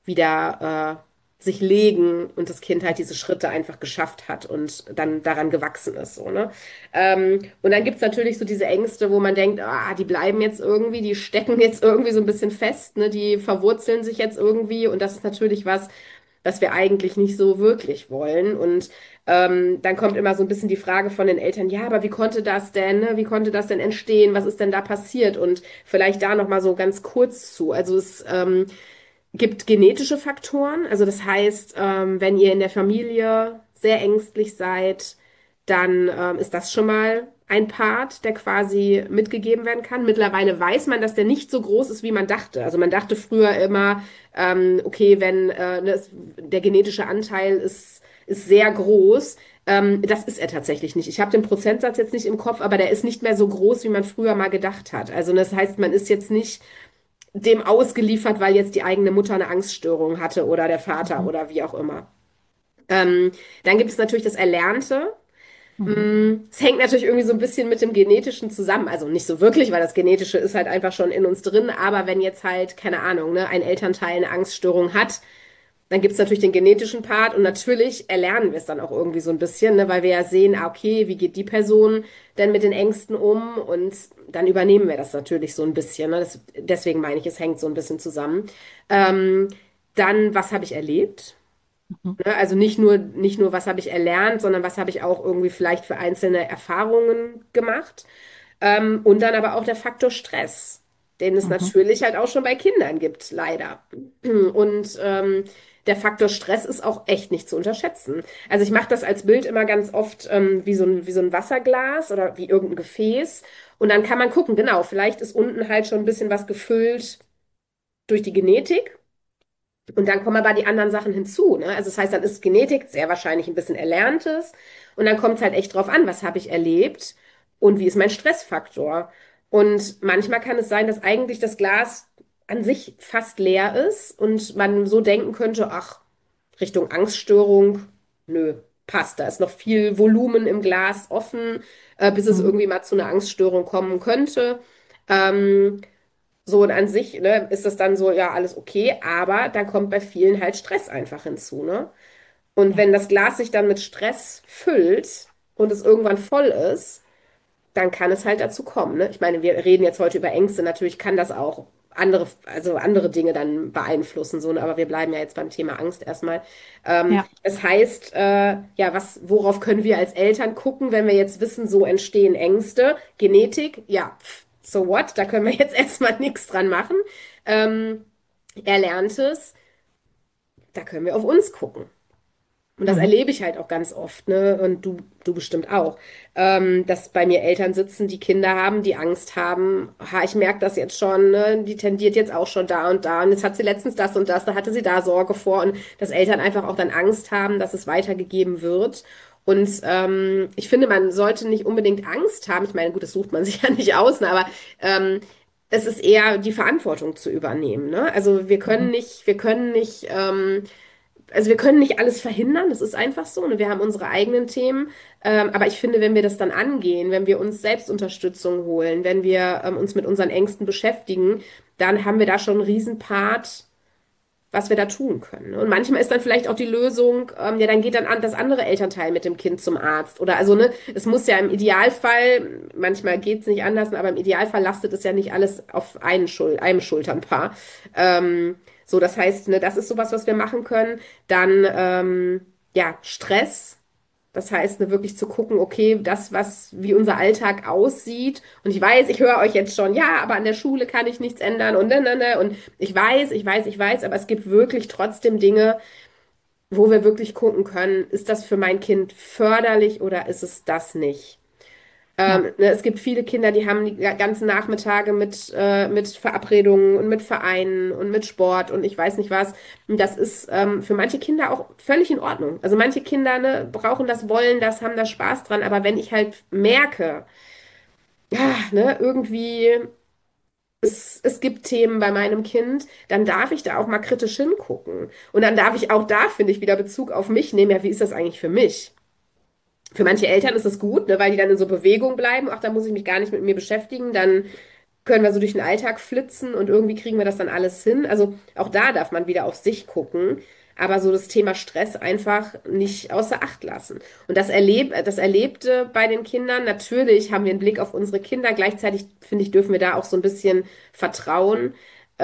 wieder äh, sich legen und das Kind halt diese Schritte einfach geschafft hat und dann daran gewachsen ist, so, ne? Ähm, und dann gibt's natürlich so diese Ängste, wo man denkt, ah, die bleiben jetzt irgendwie, die stecken jetzt irgendwie so ein bisschen fest, ne? Die verwurzeln sich jetzt irgendwie und das ist natürlich was, was wir eigentlich nicht so wirklich wollen. Und ähm, dann kommt immer so ein bisschen die Frage von den Eltern, ja, aber wie konnte das denn, ne? Wie konnte das denn entstehen? Was ist denn da passiert? Und vielleicht da noch mal so ganz kurz zu. Also es ähm, gibt genetische Faktoren. Also das heißt, ähm, wenn ihr in der Familie sehr ängstlich seid, dann ähm, ist das schon mal ein Part, der quasi mitgegeben werden kann. Mittlerweile weiß man, dass der nicht so groß ist, wie man dachte. Also man dachte früher immer, ähm, okay, wenn äh, ne, es- der genetische Anteil ist, ist sehr groß. Ähm, das ist er tatsächlich nicht. Ich habe den Prozentsatz jetzt nicht im Kopf, aber der ist nicht mehr so groß, wie man früher mal gedacht hat. Also das heißt, man ist jetzt nicht dem ausgeliefert, weil jetzt die eigene Mutter eine Angststörung hatte oder der Vater Mhm. oder wie auch immer. Ähm, Dann gibt es natürlich das Erlernte. Mhm. Mm, Es hängt natürlich irgendwie so ein bisschen mit dem Genetischen zusammen. Also nicht so wirklich, weil das Genetische ist halt einfach schon in uns drin. Aber wenn jetzt halt, keine Ahnung, ne, ein Elternteil eine Angststörung hat, dann gibt es natürlich den genetischen Part und natürlich erlernen wir es dann auch irgendwie so ein bisschen, ne, weil wir ja sehen, ah, okay, wie geht die Person denn mit den Ängsten um? Und dann übernehmen wir das natürlich so ein bisschen. Ne? Das, deswegen meine ich, es hängt so ein bisschen zusammen. Ähm, Dann, was habe ich erlebt? Mhm. Ne? Also nicht nur, nicht nur, was habe ich erlernt, sondern was habe ich auch irgendwie vielleicht für einzelne Erfahrungen gemacht. Ähm, und dann aber auch der Faktor Stress, den es Mhm. natürlich halt auch schon bei Kindern gibt, leider. Und ähm, der Faktor Stress ist auch echt nicht zu unterschätzen. Also ich mache das als Bild immer ganz oft ähm, wie so ein, wie so ein Wasserglas oder wie irgendein Gefäß. Und dann kann man gucken, genau, vielleicht ist unten halt schon ein bisschen was gefüllt durch die Genetik. Und dann kommen aber die anderen Sachen hinzu, ne? Also das heißt, dann ist Genetik sehr wahrscheinlich ein bisschen Erlerntes. Und dann kommt es halt echt drauf an, was habe ich erlebt und wie ist mein Stressfaktor. Und manchmal kann es sein, dass eigentlich das Glas an sich fast leer ist und man so denken könnte, ach, Richtung Angststörung, nö, passt. Da ist noch viel Volumen im Glas offen, äh, bis es Mhm. irgendwie mal zu einer Angststörung kommen könnte. Ähm, so, und an sich, ne, ist das dann so, ja, alles okay, aber dann kommt bei vielen halt Stress einfach hinzu, ne? Und Ja. wenn das Glas sich dann mit Stress füllt und es irgendwann voll ist, dann kann es halt dazu kommen, ne? Ich meine, wir reden jetzt heute über Ängste, natürlich kann das auch andere, also andere Dinge dann beeinflussen, so, ne? Aber wir bleiben ja jetzt beim Thema Angst erstmal. Ähm, Ja. das heißt, äh, ja, was, worauf können wir als Eltern gucken, wenn wir jetzt wissen, so entstehen Ängste? Genetik, ja, pff, so what? Da können wir jetzt erstmal nichts dran machen. Ähm, Erlerntes, da können wir auf uns gucken. Und das Mhm. erlebe ich halt auch ganz oft, ne? Und du, du bestimmt auch, ähm, dass bei mir Eltern sitzen, die Kinder haben, die Angst haben. Ha, ich merke das jetzt schon, ne? Die tendiert jetzt auch schon da und da. Und jetzt hat sie letztens das und das, da hatte sie da Sorge vor. Und dass Eltern einfach auch dann Angst haben, dass es weitergegeben wird. Und ähm, ich finde, man sollte nicht unbedingt Angst haben. Ich meine, gut, das sucht man sich ja nicht aus, ne? Aber ähm, es ist eher die Verantwortung zu übernehmen, ne? Also wir können Mhm. nicht, wir können nicht. Ähm, also wir können nicht alles verhindern, das ist einfach so, ne? Wir haben unsere eigenen Themen, ähm, aber ich finde, wenn wir das dann angehen, wenn wir uns Selbstunterstützung holen, wenn wir ähm, uns mit unseren Ängsten beschäftigen, dann haben wir da schon einen Riesenpart, was wir da tun können. Ne? Und manchmal ist dann vielleicht auch die Lösung, ähm, ja, dann geht dann an, das andere Elternteil mit dem Kind zum Arzt. Oder also, ne, es muss ja im Idealfall, manchmal geht es nicht anders, aber im Idealfall lastet es ja nicht alles auf einen Schul einem Schulternpaar. Ähm, so, das heißt, ne, das ist sowas, was wir machen können. Dann, ähm, ja, Stress. Das heißt, ne, wirklich zu gucken, okay, das, was, wie unser Alltag aussieht. Und ich weiß, ich höre euch jetzt schon, ja, aber an der Schule kann ich nichts ändern und ne, ne, ne. Und ich weiß, ich weiß, ich weiß, aber es gibt wirklich trotzdem Dinge, wo wir wirklich gucken können, ist das für mein Kind förderlich oder ist es das nicht? Ähm, Ja. ne, es gibt viele Kinder, die haben die ganzen Nachmittage mit, äh, mit Verabredungen und mit Vereinen und mit Sport und ich weiß nicht was. Und das ist ähm, für manche Kinder auch völlig in Ordnung. Also manche Kinder, ne, brauchen das, wollen das, haben da Spaß dran. Aber wenn ich halt merke, ja, ne, irgendwie, es, es gibt Themen bei meinem Kind, dann darf ich da auch mal kritisch hingucken. Und dann darf ich auch da, finde ich, wieder Bezug auf mich nehmen. Ja, wie ist das eigentlich für mich? Für manche Eltern ist es gut, ne, weil die dann in so Bewegung bleiben. Ach, da muss ich mich gar nicht mit mir beschäftigen. Dann können wir so durch den Alltag flitzen und irgendwie kriegen wir das dann alles hin. Also auch da darf man wieder auf sich gucken, aber so das Thema Stress einfach nicht außer Acht lassen. Und das erleb, das Erlebte bei den Kindern, natürlich haben wir einen Blick auf unsere Kinder. Gleichzeitig, finde ich, dürfen wir da auch so ein bisschen vertrauen.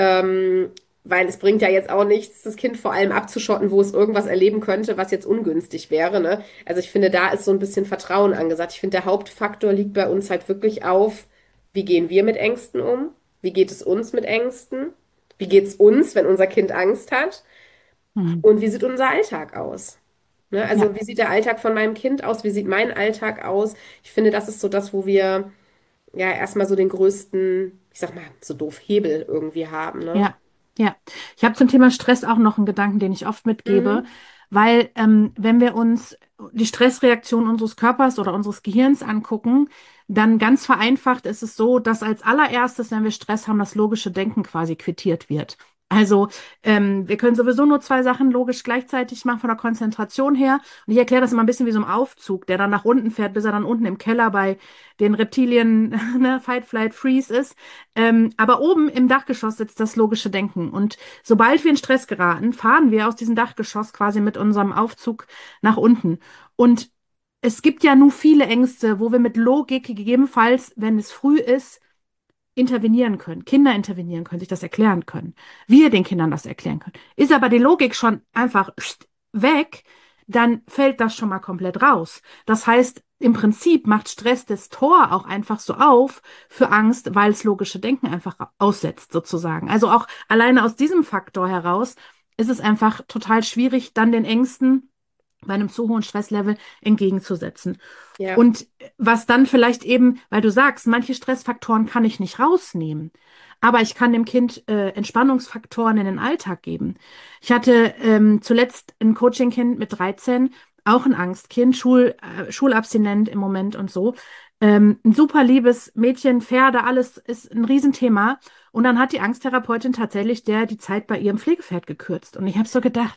Ähm, Weil es bringt ja jetzt auch nichts, das Kind vor allem abzuschotten, wo es irgendwas erleben könnte, was jetzt ungünstig wäre, ne? Also ich finde, da ist so ein bisschen Vertrauen angesagt. Ich finde, der Hauptfaktor liegt bei uns halt wirklich auf, wie gehen wir mit Ängsten um? Wie geht es uns mit Ängsten? Wie geht es uns, wenn unser Kind Angst hat? Mhm. Und wie sieht unser Alltag aus? Ne? Ja. Also wie sieht der Alltag von meinem Kind aus? Wie sieht mein Alltag aus? Ich finde, das ist so das, wo wir ja erstmal so den größten, ich sag mal, so doof Hebel irgendwie haben, ne? Ja, ja. Ich habe zum Thema Stress auch noch einen Gedanken, den ich oft mitgebe, Mhm. weil ähm, wenn wir uns die Stressreaktion unseres Körpers oder unseres Gehirns angucken, dann ganz vereinfacht ist es so, dass als allererstes, wenn wir Stress haben, das logische Denken quasi quittiert wird. Also ähm, wir können sowieso nur zwei Sachen logisch gleichzeitig machen von der Konzentration her. Und ich erkläre das immer ein bisschen wie so ein Aufzug, der dann nach unten fährt, bis er dann unten im Keller bei den Reptilien, ne, Fight, Flight, Freeze ist. Ähm, aber oben im Dachgeschoss sitzt das logische Denken. Und sobald wir in Stress geraten, fahren wir aus diesem Dachgeschoss quasi mit unserem Aufzug nach unten. Und es gibt ja nur viele Ängste, wo wir mit Logik gegebenenfalls, wenn es früh ist, intervenieren können. Kinder intervenieren können, sich das erklären können. Wir den Kindern das erklären können. Ist aber die Logik schon einfach weg, dann fällt das schon mal komplett raus. Das heißt, im Prinzip macht Stress das Tor auch einfach so auf für Angst, weil es logische Denken einfach aussetzt, sozusagen. Also auch alleine aus diesem Faktor heraus ist es einfach total schwierig, dann den Ängsten bei einem zu hohen Stresslevel entgegenzusetzen. Ja, Und was dann vielleicht eben, weil du sagst, manche Stressfaktoren kann ich nicht rausnehmen, aber ich kann dem Kind äh, Entspannungsfaktoren in den Alltag geben. Ich hatte ähm, zuletzt ein Coaching-Kind mit dreizehn, auch ein Angstkind, Schul, äh, schulabstinent im Moment und so. Ähm, ein super liebes Mädchen, Pferde, alles ist ein Riesenthema. Und dann hat die Angsttherapeutin tatsächlich der die Zeit bei ihrem Pflegepferd gekürzt. Und ich habe so gedacht,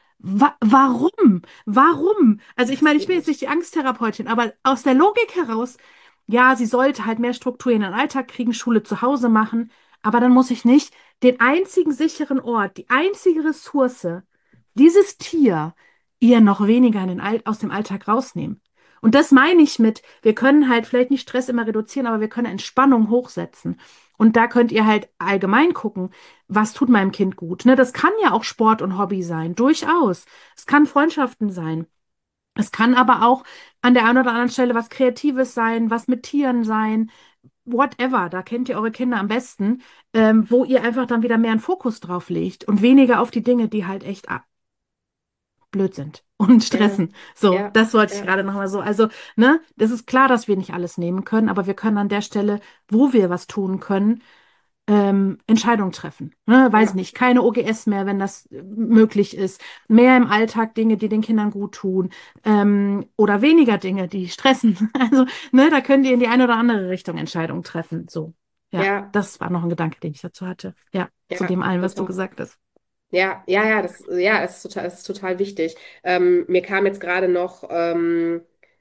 Wa warum? Warum? Also ich das meine, ich geht bin jetzt nicht. nicht die Angsttherapeutin, aber aus der Logik heraus, ja, sie sollte halt mehr Struktur in den Alltag kriegen, Schule zu Hause machen, aber dann muss ich nicht den einzigen sicheren Ort, die einzige Ressource, dieses Tier, ihr noch weniger in den All aus dem Alltag rausnehmen. Und das meine ich mit, wir können halt vielleicht nicht Stress immer reduzieren, aber wir können Entspannung hochsetzen. Und da könnt ihr halt allgemein gucken, was tut meinem Kind gut. Ne? Das kann ja auch Sport und Hobby sein, durchaus. Es kann Freundschaften sein. Es kann aber auch an der einen oder anderen Stelle was Kreatives sein, was mit Tieren sein, whatever. Da kennt ihr eure Kinder am besten, ähm, wo ihr einfach dann wieder mehr einen Fokus drauf legt und weniger auf die Dinge, die halt echt ah, blöd sind und Ja, stressen. So, ja, das wollte ich ja, gerade nochmal so. Also, ne, das ist klar, dass wir nicht alles nehmen können, aber wir können an der Stelle, wo wir was tun können, ähm, Entscheidungen treffen. Ne? Weiß ja, nicht, keine O G S mehr, wenn das äh, möglich ist. Mehr im Alltag Dinge, die den Kindern gut tun. Ähm, oder weniger Dinge, die stressen. Also, ne, da könnt ihr in die eine oder andere Richtung Entscheidungen treffen. So, ja, ja, das war noch ein Gedanke, den ich dazu hatte. Ja, zu ja, dem allen, was du total. gesagt hast. Ja, ja, ja, das, ja, das ist total, das ist total wichtig. Ähm, mir kam jetzt gerade noch, ähm,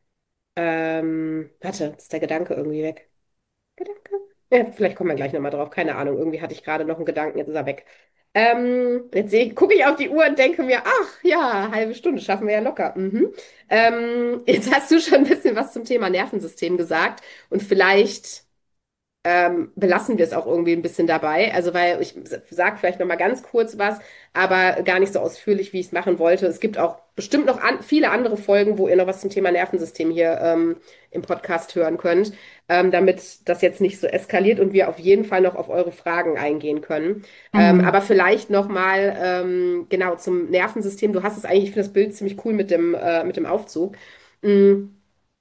ähm, warte, jetzt ist der Gedanke irgendwie weg. Gedanke? Ja, vielleicht kommen wir gleich nochmal drauf. Keine Ahnung. Irgendwie hatte ich gerade noch einen Gedanken, jetzt ist er weg. Ähm, jetzt sehe, gucke ich auf die Uhr und denke mir, ach ja, halbe Stunde schaffen wir ja locker. Mhm. Ähm, jetzt hast du schon ein bisschen was zum Thema Nervensystem gesagt und vielleicht ähm, belassen wir es auch irgendwie ein bisschen dabei. Also, weil ich sage vielleicht noch mal ganz kurz was, aber gar nicht so ausführlich, wie ich es machen wollte. Es gibt auch bestimmt noch an, viele andere Folgen, wo ihr noch was zum Thema Nervensystem hier ähm, im Podcast hören könnt, ähm, damit das jetzt nicht so eskaliert und wir auf jeden Fall noch auf eure Fragen eingehen können. Ähm, Mhm. aber vielleicht noch mal ähm, genau zum Nervensystem. Du hast es eigentlich, ich finde das Bild ziemlich cool mit dem, äh, mit dem Aufzug. Mm.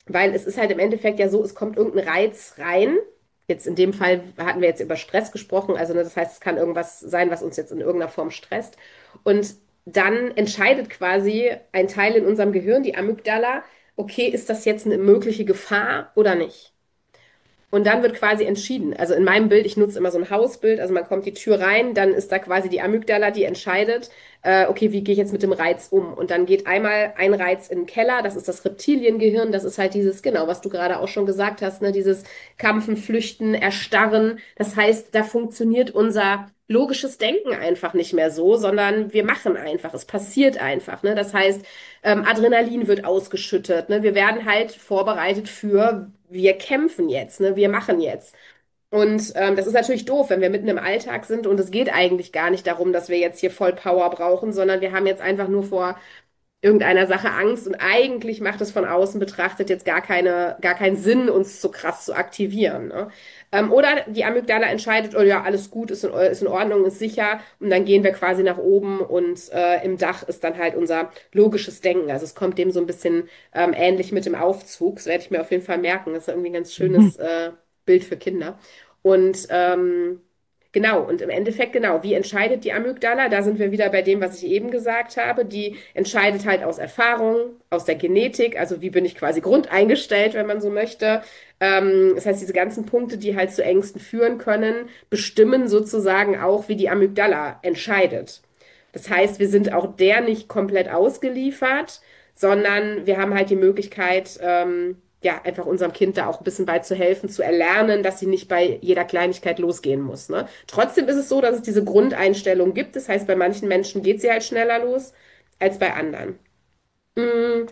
weil es ist halt im Endeffekt ja so, es kommt irgendein Reiz rein. Jetzt in dem Fall hatten wir jetzt über Stress gesprochen, also ne, das heißt, es kann irgendwas sein, was uns jetzt in irgendeiner Form stresst. Und dann entscheidet quasi ein Teil in unserem Gehirn, die Amygdala, okay, ist das jetzt eine mögliche Gefahr oder nicht? Und dann wird quasi entschieden. Also in meinem Bild, ich nutze immer so ein Hausbild, also man kommt die Tür rein, dann ist da quasi die Amygdala, die entscheidet, äh, okay, wie gehe ich jetzt mit dem Reiz um? Und dann geht einmal ein Reiz in den Keller, das ist das Reptiliengehirn, das ist halt dieses, genau, was du gerade auch schon gesagt hast, ne, dieses Kämpfen, Flüchten, Erstarren. Das heißt, da funktioniert unser logisches Denken einfach nicht mehr so, sondern wir machen einfach, es passiert einfach. Ne? Das heißt, ähm, Adrenalin wird ausgeschüttet. Ne? Wir werden halt vorbereitet für, wir kämpfen jetzt, ne? Wir machen jetzt. Und ähm, das ist natürlich doof, wenn wir mitten im Alltag sind und es geht eigentlich gar nicht darum, dass wir jetzt hier voll Power brauchen, sondern wir haben jetzt einfach nur vor irgendeiner Sache Angst und eigentlich macht es von außen betrachtet jetzt gar keine, gar keinen Sinn, uns so krass zu aktivieren. Ne? Ähm, oder die Amygdala entscheidet, oh ja, alles gut, ist in, ist in Ordnung, ist sicher und dann gehen wir quasi nach oben und äh, im Dach ist dann halt unser logisches Denken. Also es kommt dem so ein bisschen ähm, ähnlich mit dem Aufzug. Das werde ich mir auf jeden Fall merken. Das ist irgendwie ein ganz schönes äh, Bild für Kinder. Und ähm, genau, und im Endeffekt, genau, wie entscheidet die Amygdala? Da sind wir wieder bei dem, was ich eben gesagt habe. Die entscheidet halt aus Erfahrung, aus der Genetik, also wie bin ich quasi grundeingestellt, wenn man so möchte. Ähm, das heißt, diese ganzen Punkte, die halt zu Ängsten führen können, bestimmen sozusagen auch, wie die Amygdala entscheidet. Das heißt, wir sind auch der nicht komplett ausgeliefert, sondern wir haben halt die Möglichkeit, ähm, ja, einfach unserem Kind da auch ein bisschen bei zu helfen, zu erlernen, dass sie nicht bei jeder Kleinigkeit losgehen muss, ne? Trotzdem ist es so, dass es diese Grundeinstellung gibt. Das heißt, bei manchen Menschen geht sie halt schneller los als bei anderen. Hm,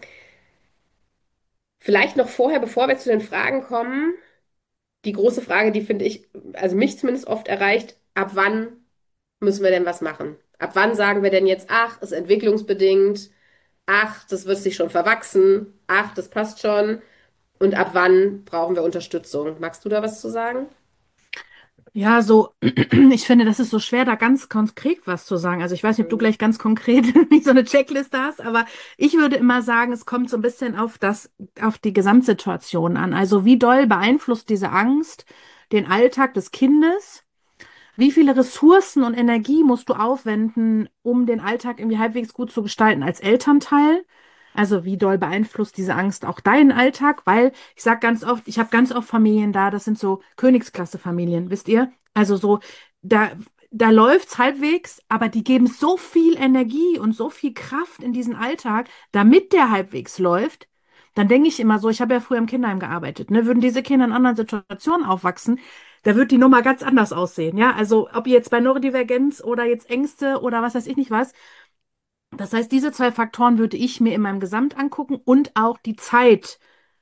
vielleicht noch vorher, bevor wir zu den Fragen kommen, die große Frage, die finde ich, also mich zumindest oft erreicht, ab wann müssen wir denn was machen? Ab wann sagen wir denn jetzt, ach, ist entwicklungsbedingt, ach, das wird sich schon verwachsen, ach, das passt schon. Und ab wann brauchen wir Unterstützung? Magst du da was zu sagen? Ja, so, ich finde, das ist so schwer, da ganz konkret was zu sagen. Also ich weiß nicht, ob du Mhm. gleich ganz konkret nicht so eine Checkliste hast, aber ich würde immer sagen, es kommt so ein bisschen auf das, auf die Gesamtsituation an. Also wie doll beeinflusst diese Angst den Alltag des Kindes? Wie viele Ressourcen und Energie musst du aufwenden, um den Alltag irgendwie halbwegs gut zu gestalten als Elternteil? Also wie doll beeinflusst diese Angst auch deinen Alltag? Weil ich sage ganz oft, ich habe ganz oft Familien da, das sind so Königsklasse-Familien, wisst ihr? Also so, da, da läuft's halbwegs, aber die geben so viel Energie und so viel Kraft in diesen Alltag, damit der halbwegs läuft. Dann denke ich immer so, ich habe ja früher im Kinderheim gearbeitet, ne? Würden diese Kinder in anderen Situationen aufwachsen, da wird die Nummer ganz anders aussehen, ja? Also ob jetzt bei Neurodivergenz oder jetzt Ängste oder was weiß ich nicht was. Das heißt, diese zwei Faktoren würde ich mir in meinem Gesamt angucken und auch die Zeit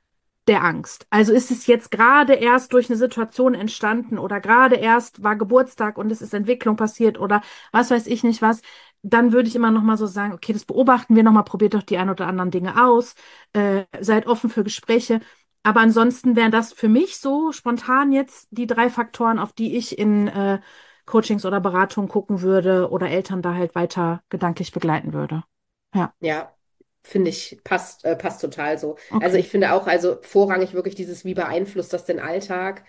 der Angst. Also ist es jetzt gerade erst durch eine Situation entstanden oder gerade erst war Geburtstag und es ist Entwicklung passiert oder was weiß ich nicht was, dann würde ich immer noch mal so sagen, okay, das beobachten wir noch mal, probiert doch die ein oder anderen Dinge aus, äh, seid offen für Gespräche. Aber ansonsten wären das für mich so spontan jetzt die drei Faktoren, auf die ich in äh, Coachings oder Beratungen gucken würde oder Eltern da halt weiter gedanklich begleiten würde. Ja, Ja, finde ich, passt, äh, passt total so. Also okay. ich finde auch, also vorrangig wirklich dieses, wie beeinflusst das den Alltag?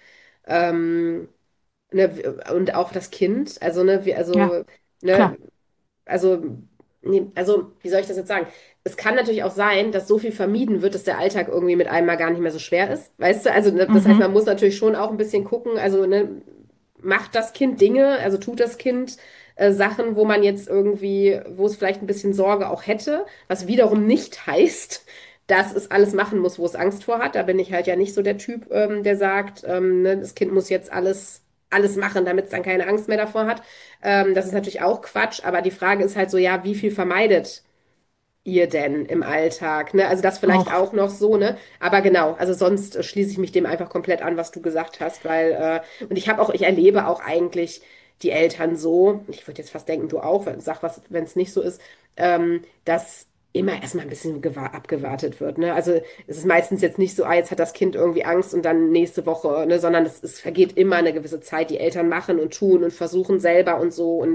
Ähm, ne, w- und auch das Kind. Also, ne, wie, Ja, also, klar. ne, also, nee, also, wie soll ich das jetzt sagen? Es kann natürlich auch sein, dass so viel vermieden wird, dass der Alltag irgendwie mit einem mal gar nicht mehr so schwer ist. Weißt du, also ne, das heißt, Mhm. man muss natürlich schon auch ein bisschen gucken, also ne, macht das Kind Dinge, also tut das Kind äh, Sachen, wo man jetzt irgendwie, wo es vielleicht ein bisschen Sorge auch hätte, was wiederum nicht heißt, dass es alles machen muss, wo es Angst vor hat. Da bin ich halt ja nicht so der Typ, ähm, der sagt, ähm, ne, das Kind muss jetzt alles, alles machen, damit es dann keine Angst mehr davor hat. Ähm, das ist natürlich auch Quatsch, aber die Frage ist halt so, ja, wie viel vermeidet ihr denn im Alltag? Ne? Also das vielleicht Auch. auch noch so, ne? Aber genau, also sonst äh, schließe ich mich dem einfach komplett an, was du gesagt hast, weil, äh, und ich habe auch, ich erlebe auch eigentlich die Eltern so, ich würde jetzt fast denken, du auch, wenn, sag was, wenn es nicht so ist, ähm, dass immer erstmal ein bisschen gewa- abgewartet wird, ne? Also es ist meistens jetzt nicht so, ah, jetzt hat das Kind irgendwie Angst und dann nächste Woche, ne? Sondern es, es vergeht immer eine gewisse Zeit, die Eltern machen und tun und versuchen selber und so und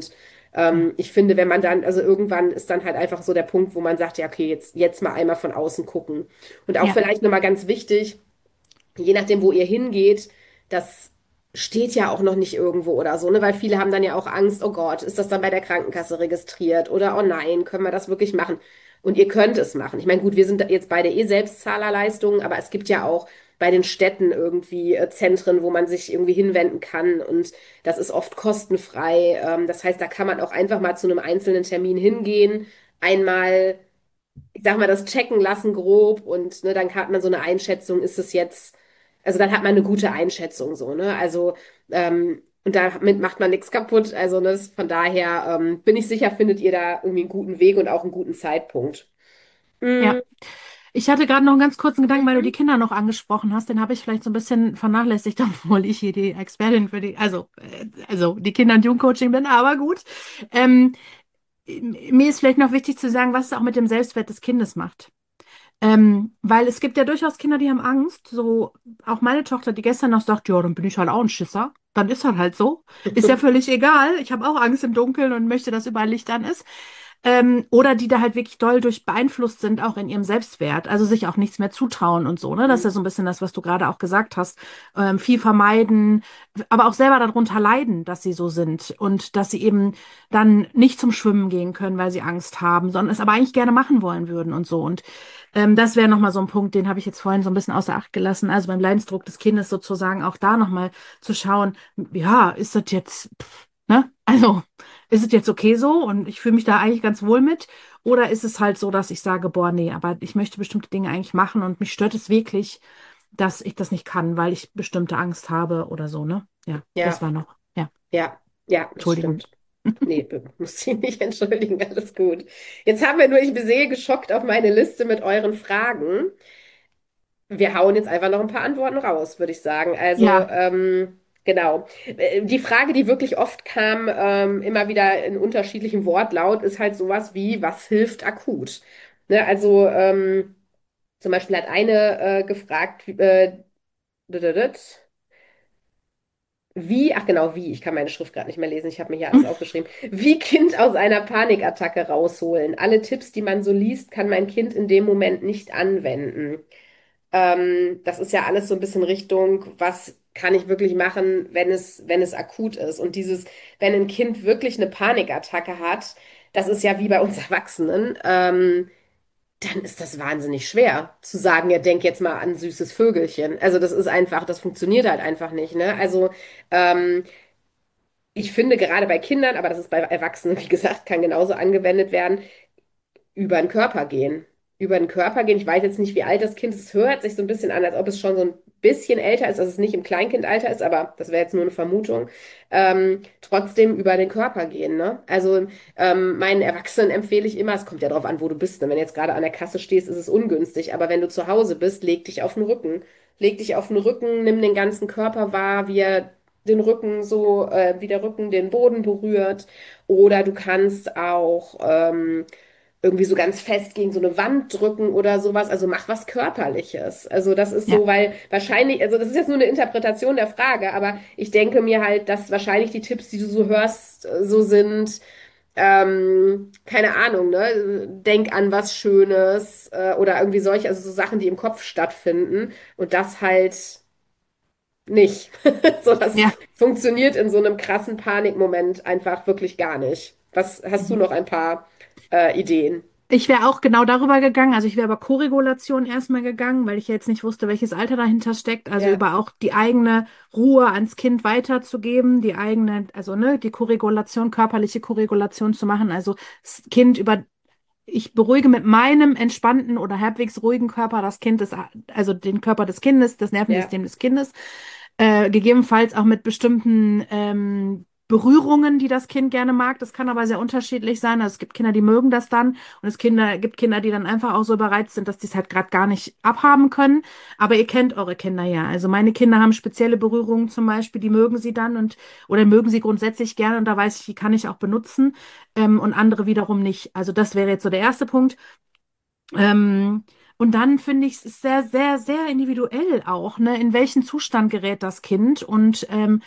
Ja, Ähm, ich finde, wenn man dann, also irgendwann ist dann halt einfach so der Punkt, wo man sagt, ja, okay, jetzt, jetzt mal einmal von außen gucken. Und auch ja, vielleicht nochmal ganz wichtig, je nachdem, wo ihr hingeht, das steht ja auch noch nicht irgendwo oder so, ne? Weil viele haben dann ja auch Angst, oh Gott, ist das dann bei der Krankenkasse registriert? Oder oh nein, können wir das wirklich machen? Und ihr könnt es machen. Ich meine, gut, wir sind jetzt beide eh Selbstzahlerleistungen, aber es gibt ja auch bei den Städten irgendwie äh, Zentren, wo man sich irgendwie hinwenden kann und das ist oft kostenfrei. Ähm, das heißt, da kann man auch einfach mal zu einem einzelnen Termin hingehen, einmal ich sag mal, das checken lassen grob und ne, dann hat man so eine Einschätzung, ist es jetzt, also dann hat man eine gute Einschätzung so, ne? Also, ähm, und damit macht man nichts kaputt. Also, ne, das, von daher ähm, bin ich sicher, findet ihr da irgendwie einen guten Weg und auch einen guten Zeitpunkt. Mm, ja. Ich hatte gerade noch einen ganz kurzen Gedanken, weil du mhm. die Kinder noch angesprochen hast. Den habe ich vielleicht so ein bisschen vernachlässigt, obwohl ich hier die Expertin für die, also, äh, also die Kinder- und Jugendcoaching bin, aber gut. Ähm, Mir ist vielleicht noch wichtig zu sagen, was es auch mit dem Selbstwert des Kindes macht. Ähm, weil es gibt ja durchaus Kinder, die haben Angst. So, auch meine Tochter, die gestern noch sagt, ja, dann bin ich halt auch ein Schisser. Dann ist halt halt so. Ist ja völlig egal. Ich habe auch Angst im Dunkeln und möchte, dass überall Licht an ist. Ähm, oder die da halt wirklich doll durch beeinflusst sind, auch in ihrem Selbstwert. Also sich auch nichts mehr zutrauen und so, ne? Das ist ja so ein bisschen das, was du gerade auch gesagt hast. Ähm, viel vermeiden, aber auch selber darunter leiden, dass sie so sind und dass sie eben dann nicht zum Schwimmen gehen können, weil sie Angst haben, sondern es aber eigentlich gerne machen wollen würden und so. Und ähm, das wäre nochmal so ein Punkt, den habe ich jetzt vorhin so ein bisschen außer Acht gelassen. Also beim Leidensdruck des Kindes sozusagen auch da nochmal zu schauen, ja, ist das jetzt, pff, ne? Also, ist es jetzt okay so und ich fühle mich da eigentlich ganz wohl mit? Oder ist es halt so, dass ich sage, boah, nee, aber ich möchte bestimmte Dinge eigentlich machen und mich stört es wirklich, dass ich das nicht kann, weil ich bestimmte Angst habe oder so, ne? Ja, das Ja, war noch, ja, ja, ja, das Entschuldigung. stimmt. Nee, du musst dich nicht entschuldigen, alles gut. Jetzt haben wir nur, ich bin sehr geschockt auf meine Liste mit euren Fragen. Wir hauen jetzt einfach noch ein paar Antworten raus, würde ich sagen. Also, Ja, ähm, genau. Äh, Die Frage, die wirklich oft kam, ähm, immer wieder in unterschiedlichem Wortlaut, ist halt sowas wie, was hilft akut? Ne, also, ähm, zum Beispiel hat eine äh, gefragt, äh, wie, ach genau, wie, ich kann meine Schrift gerade nicht mehr lesen, ich habe mir hier alles aufgeschrieben. Wie Kind aus einer Panikattacke rausholen. Alle Tipps, die man so liest, kann mein Kind in dem Moment nicht anwenden. Ähm, das ist ja alles so ein bisschen Richtung, was kann ich wirklich machen, wenn es, wenn es akut ist. Und dieses, wenn ein Kind wirklich eine Panikattacke hat, das ist ja wie bei uns Erwachsenen, ähm, dann ist das wahnsinnig schwer zu sagen, ja, denk jetzt mal an süßes Vögelchen. Also das ist einfach, das funktioniert halt einfach nicht, ne? Also ähm, ich finde gerade bei Kindern, aber das ist bei Erwachsenen, wie gesagt, kann genauso angewendet werden, über den Körper gehen. Über den Körper gehen. Ich weiß jetzt nicht, wie alt das Kind ist. Es hört sich so ein bisschen an, als ob es schon so ein bisschen älter ist, dass es nicht im Kleinkindalter ist, aber das wäre jetzt nur eine Vermutung. Ähm, trotzdem über den Körper gehen, ne? Also ähm, meinen Erwachsenen empfehle ich immer, es kommt ja darauf an, wo du bist. Ne? Wenn du jetzt gerade an der Kasse stehst, ist es ungünstig, aber wenn du zu Hause bist, leg dich auf den Rücken. Leg dich auf den Rücken, nimm den ganzen Körper wahr, wie er den Rücken so, äh, wie der Rücken den Boden berührt. Oder du kannst auch ähm, irgendwie so ganz fest gegen so eine Wand drücken oder sowas. Also mach was Körperliches. Also das ist ja, so, weil wahrscheinlich, also das ist jetzt nur eine Interpretation der Frage, aber ich denke mir halt, dass wahrscheinlich die Tipps, die du so hörst, äh, so sind, ähm, keine Ahnung, ne? Denk an was Schönes, äh, oder irgendwie solche, also so Sachen, die im Kopf stattfinden und das halt nicht. So, das ja. funktioniert in so einem krassen Panikmoment einfach wirklich gar nicht. Was hast du Mhm. noch ein paar äh, Ideen? Ich wäre auch genau darüber gegangen. Also ich wäre über Koregulation erstmal gegangen, weil ich ja jetzt nicht wusste, welches Alter dahinter steckt. Also Ja, über auch die eigene Ruhe ans Kind weiterzugeben, die eigene, also ne, die Koregulation, körperliche Koregulation zu machen. Also das Kind über, ich beruhige mit meinem entspannten oder halbwegs ruhigen Körper das Kind des, also den Körper des Kindes, das ja, Nervensystem des Kindes. Äh, gegebenenfalls auch mit bestimmten ähm, Berührungen, die das Kind gerne mag. Das kann aber sehr unterschiedlich sein. Also es gibt Kinder, die mögen das dann und es Kinder, gibt Kinder, die dann einfach auch so bereit sind, dass die es halt gerade gar nicht abhaben können. Aber ihr kennt eure Kinder ja. Also meine Kinder haben spezielle Berührungen zum Beispiel, die mögen sie dann und oder mögen sie grundsätzlich gerne und da weiß ich, die kann ich auch benutzen ähm, und andere wiederum nicht. Also das wäre jetzt so der erste Punkt. Ähm, und dann finde ich es ist sehr, sehr, sehr individuell auch, ne? In welchen Zustand gerät das Kind und ähm,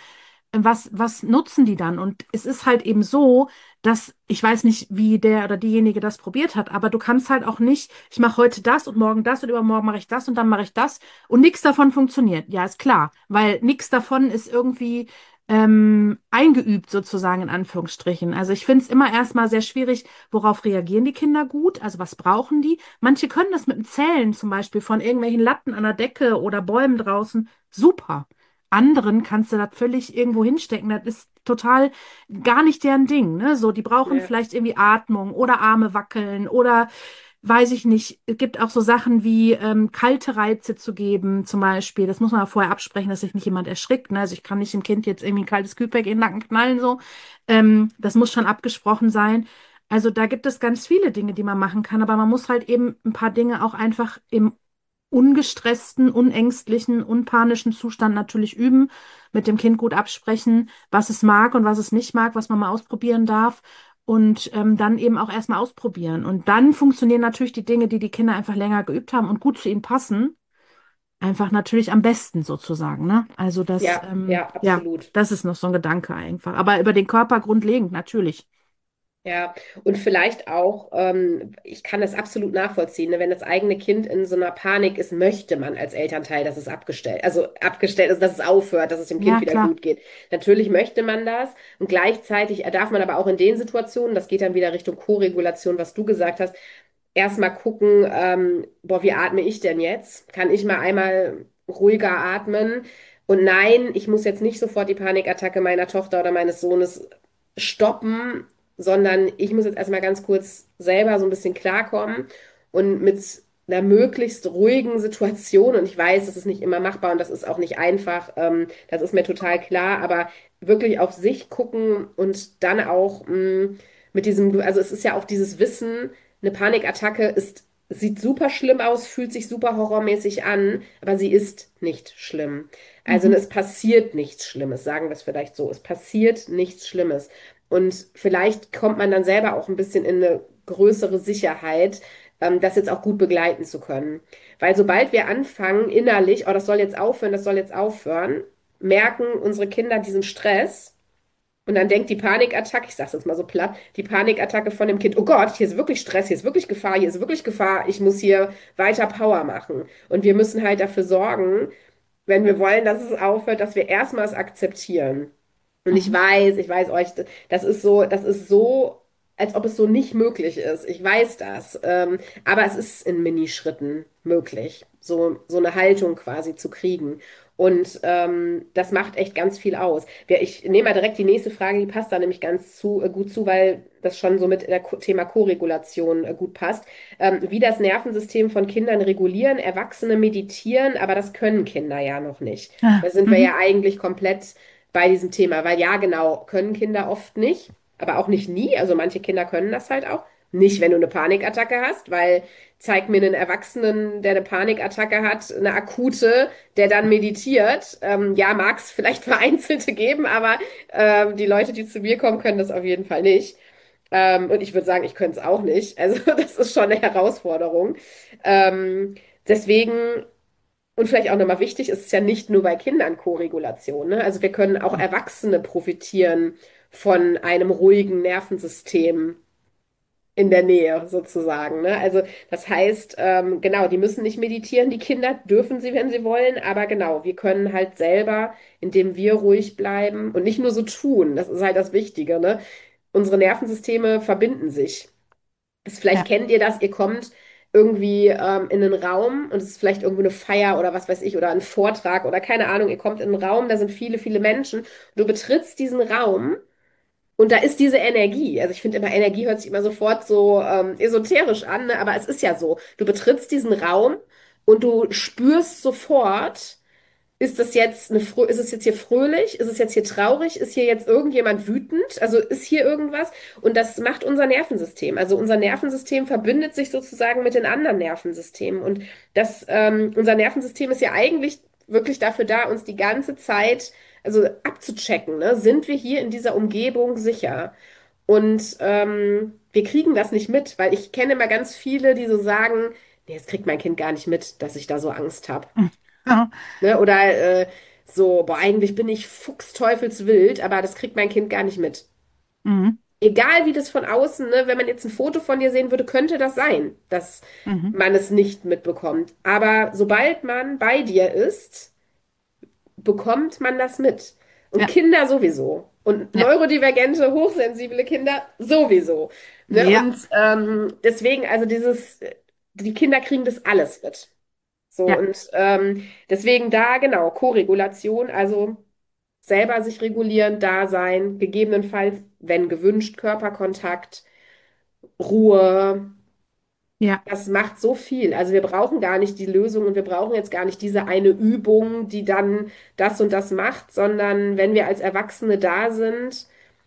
was, was nutzen die dann? Und es ist halt eben so, dass ich weiß nicht, wie der oder diejenige das probiert hat, aber du kannst halt auch nicht, ich mache heute das und morgen das und übermorgen mache ich das und dann mache ich das und nichts davon funktioniert. Ja, ist klar, weil nichts davon ist irgendwie ähm, eingeübt sozusagen in Anführungsstrichen. Also ich finde es immer erstmal sehr schwierig, worauf reagieren die Kinder gut, also was brauchen die? Manche können das mit dem Zählen zum Beispiel von irgendwelchen Latten an der Decke oder Bäumen draußen super. Anderen kannst du das völlig irgendwo hinstecken. Das ist total gar nicht deren Ding, ne? So, die brauchen Ja. vielleicht irgendwie Atmung oder Arme wackeln oder weiß ich nicht. Es gibt auch so Sachen wie ähm, kalte Reize zu geben, zum Beispiel. Das muss man ja vorher absprechen, dass sich nicht jemand erschrickt. Ne? Also ich kann nicht dem Kind jetzt irgendwie ein kaltes Kühlpack in den Nacken knallen, so. Ähm, das muss schon abgesprochen sein. Also da gibt es ganz viele Dinge, die man machen kann, aber man muss halt eben ein paar Dinge auch einfach im ungestressten, unängstlichen, unpanischen Zustand natürlich üben, mit dem Kind gut absprechen, was es mag und was es nicht mag, was man mal ausprobieren darf und ähm, dann eben auch erstmal ausprobieren. Und dann funktionieren natürlich die Dinge, die die Kinder einfach länger geübt haben und gut zu ihnen passen, einfach natürlich am besten sozusagen, ne? Also das, Ja, ähm, ja, ja, absolut. das ist noch so ein Gedanke einfach. Aber über den Körper grundlegend natürlich. Ja, und vielleicht auch, ähm, ich kann das absolut nachvollziehen, ne, wenn das eigene Kind in so einer Panik ist, möchte man als Elternteil, dass es abgestellt, also abgestellt ist, dass es aufhört, dass es dem Kind Ja, wieder klar. gut geht. Natürlich möchte man das und gleichzeitig darf man aber auch in den Situationen, das geht dann wieder Richtung Koregulation, was du gesagt hast, erstmal gucken, ähm, boah, wie atme ich denn jetzt? Kann ich mal einmal ruhiger atmen? Und nein, ich muss jetzt nicht sofort die Panikattacke meiner Tochter oder meines Sohnes stoppen, sondern ich muss jetzt erstmal ganz kurz selber so ein bisschen klarkommen und mit einer möglichst ruhigen Situation, und ich weiß, das ist nicht immer machbar und das ist auch nicht einfach, ähm, das ist mir total klar, aber wirklich auf sich gucken und dann auch mh, mit diesem, also es ist ja auch dieses Wissen, eine Panikattacke ist, sieht super schlimm aus, fühlt sich super horrormäßig an, aber sie ist nicht schlimm. Also Mhm. es passiert nichts Schlimmes, sagen wir es vielleicht so. Es passiert nichts Schlimmes. Und vielleicht kommt man dann selber auch ein bisschen in eine größere Sicherheit, ähm, das jetzt auch gut begleiten zu können. Weil sobald wir anfangen, innerlich, oh, das soll jetzt aufhören, das soll jetzt aufhören, merken unsere Kinder diesen Stress. Und dann denkt die Panikattacke, ich sage es jetzt mal so platt, die Panikattacke von dem Kind, oh Gott, hier ist wirklich Stress, hier ist wirklich Gefahr, hier ist wirklich Gefahr, ich muss hier weiter Power machen. Und wir müssen halt dafür sorgen, wenn wir wollen, dass es aufhört, dass wir erstmal es akzeptieren. Und ich Mhm. weiß, ich weiß euch, das ist so, das ist so, als ob es so nicht möglich ist. Ich weiß das. Ähm, aber es ist in Minischritten möglich, so, so eine Haltung quasi zu kriegen. Und ähm, das macht echt ganz viel aus. Wir, ich nehme mal direkt die nächste Frage, die passt da nämlich ganz zu, äh, gut zu, weil das schon so mit der Ko- Thema Koregulation äh, gut passt. Ähm, wie das Nervensystem von Kindern regulieren, Erwachsene meditieren, aber das können Kinder ja noch nicht. Ah, Da sind wir mhm. ja eigentlich komplett bei diesem Thema, weil ja, genau, können Kinder oft nicht, aber auch nicht nie. Also manche Kinder können das halt auch. Nicht, wenn du eine Panikattacke hast, weil zeig mir einen Erwachsenen, der eine Panikattacke hat, eine akute, der dann meditiert. Ähm, ja, mag es vielleicht vereinzelte geben, aber ähm, die Leute, die zu mir kommen, können das auf jeden Fall nicht. Ähm, und ich würde sagen, ich könnte es auch nicht. Also das ist schon eine Herausforderung. Ähm, deswegen und vielleicht auch nochmal wichtig, ist es ja nicht nur bei Kindern Koregulation, ne? Also wir können auch Erwachsene profitieren von einem ruhigen Nervensystem in der Nähe sozusagen, ne? Also das heißt, ähm, genau, die müssen nicht meditieren, die Kinder dürfen sie, wenn sie wollen, aber genau, wir können halt selber, indem wir ruhig bleiben und nicht nur so tun, das ist halt das Wichtige, ne? Unsere Nervensysteme verbinden sich. Das, vielleicht Ja. kennt ihr das, ihr kommt irgendwie ähm, in einen Raum und es ist vielleicht irgendwo eine Feier oder was weiß ich oder ein Vortrag oder keine Ahnung, ihr kommt in einen Raum, da sind viele, viele Menschen. Du betrittst diesen Raum und da ist diese Energie. Also ich finde immer, Energie hört sich immer sofort so ähm, esoterisch an, ne? Aber es ist ja so. Du betrittst diesen Raum und du spürst sofort, ist das jetzt eine, Frö- ist es jetzt hier fröhlich? Ist es jetzt hier traurig? Ist hier jetzt irgendjemand wütend? Also ist hier irgendwas? Und das macht unser Nervensystem. Also unser Nervensystem verbindet sich sozusagen mit den anderen Nervensystemen. Und das, ähm, unser Nervensystem ist ja eigentlich wirklich dafür da, uns die ganze Zeit, also abzuchecken, ne? Sind wir hier in dieser Umgebung sicher? Und ähm, wir kriegen das nicht mit, weil ich kenne immer ganz viele, die so sagen, nee, das kriegt mein Kind gar nicht mit, dass ich da so Angst habe. Ja. Ne? Oder äh, So, boah, eigentlich bin ich fuchsteufelswild, aber das kriegt mein Kind gar nicht mit. Mhm. Egal wie das von außen, ne, wenn man jetzt ein Foto von dir sehen würde, könnte das sein, dass Mhm. man es nicht mitbekommt. Aber sobald man bei dir ist, bekommt man das mit. Und Ja, Kinder sowieso. Und ja, neurodivergente, hochsensible Kinder sowieso. Ne? ja, Und ähm, deswegen, also dieses, die Kinder kriegen das alles mit. So, ja, und ähm, deswegen da genau, Koregulation, also selber sich regulieren, da sein, gegebenenfalls, wenn gewünscht, Körperkontakt, Ruhe. ja, Das macht so viel. Also wir brauchen gar nicht die Lösung und wir brauchen jetzt gar nicht diese eine Übung, die dann das und das macht, sondern wenn wir als Erwachsene da sind,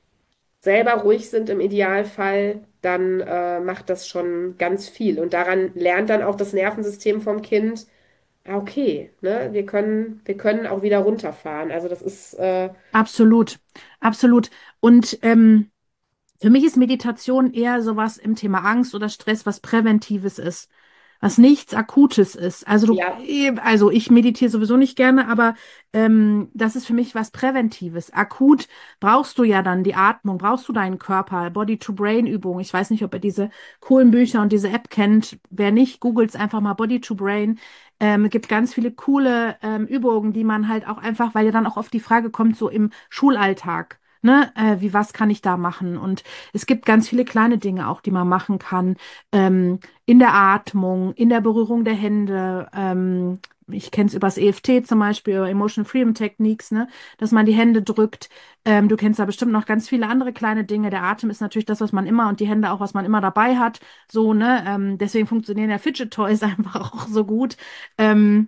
selber ruhig sind im Idealfall, dann äh, macht das schon ganz viel. Und daran lernt dann auch das Nervensystem vom Kind, ah, okay, ne, wir können, wir können auch wieder runterfahren. Also das ist, äh, absolut, absolut. Und ähm, für mich ist Meditation eher sowas im Thema Angst oder Stress, was Präventives ist, was nichts Akutes ist. Also du, ja, eh, also ich meditiere sowieso nicht gerne, aber ähm, das ist für mich was Präventives. Akut brauchst du ja dann die Atmung, brauchst du deinen Körper, Body-to-Brain-Übung. Ich weiß nicht, ob ihr diese coolen Bücher und diese App kennt. Wer nicht, googelt einfach mal Body-to-Brain. Ähm, es gibt ganz viele coole ähm, Übungen, die man halt auch einfach, weil ja dann auch oft die Frage kommt, so im Schulalltag. Ne, äh, wie was kann ich da machen? Und es gibt ganz viele kleine Dinge auch, die man machen kann. Ähm, in der Atmung, in der Berührung der Hände. Ähm, ich kenne es übers E F T zum Beispiel, über Emotional Freedom Techniques, ne, dass man die Hände drückt. Ähm, du kennst da bestimmt noch ganz viele andere kleine Dinge. Der Atem ist natürlich das, was man immer und die Hände auch, was man immer dabei hat. So, ne? Ähm, deswegen funktionieren ja Fidget Toys einfach auch so gut. Ähm,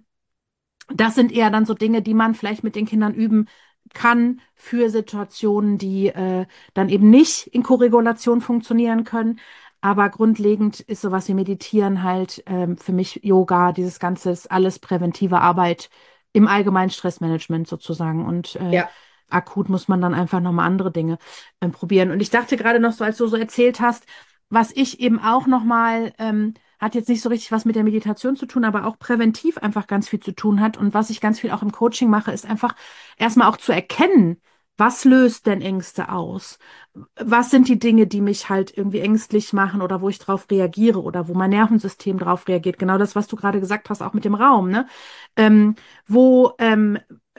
Das sind eher dann so Dinge, die man vielleicht mit den Kindern üben kann für Situationen, die äh, dann eben nicht in Korregulation funktionieren können. Aber grundlegend ist sowas wie Meditieren halt ähm, für mich Yoga, dieses Ganze ist alles präventive Arbeit im allgemeinen Stressmanagement sozusagen. Und äh, ja, akut muss man dann einfach nochmal andere Dinge ähm, probieren. Und ich dachte gerade noch so, als du so erzählt hast, was ich eben auch nochmal ähm, hat jetzt nicht so richtig was mit der Meditation zu tun, aber auch präventiv einfach ganz viel zu tun hat. Und was ich ganz viel auch im Coaching mache, ist einfach erstmal auch zu erkennen, was löst denn Ängste aus? Was sind die Dinge, die mich halt irgendwie ängstlich machen oder wo ich drauf reagiere oder wo mein Nervensystem drauf reagiert? Genau das, was du gerade gesagt hast, auch mit dem Raum, ne? Ähm, wo, ähm,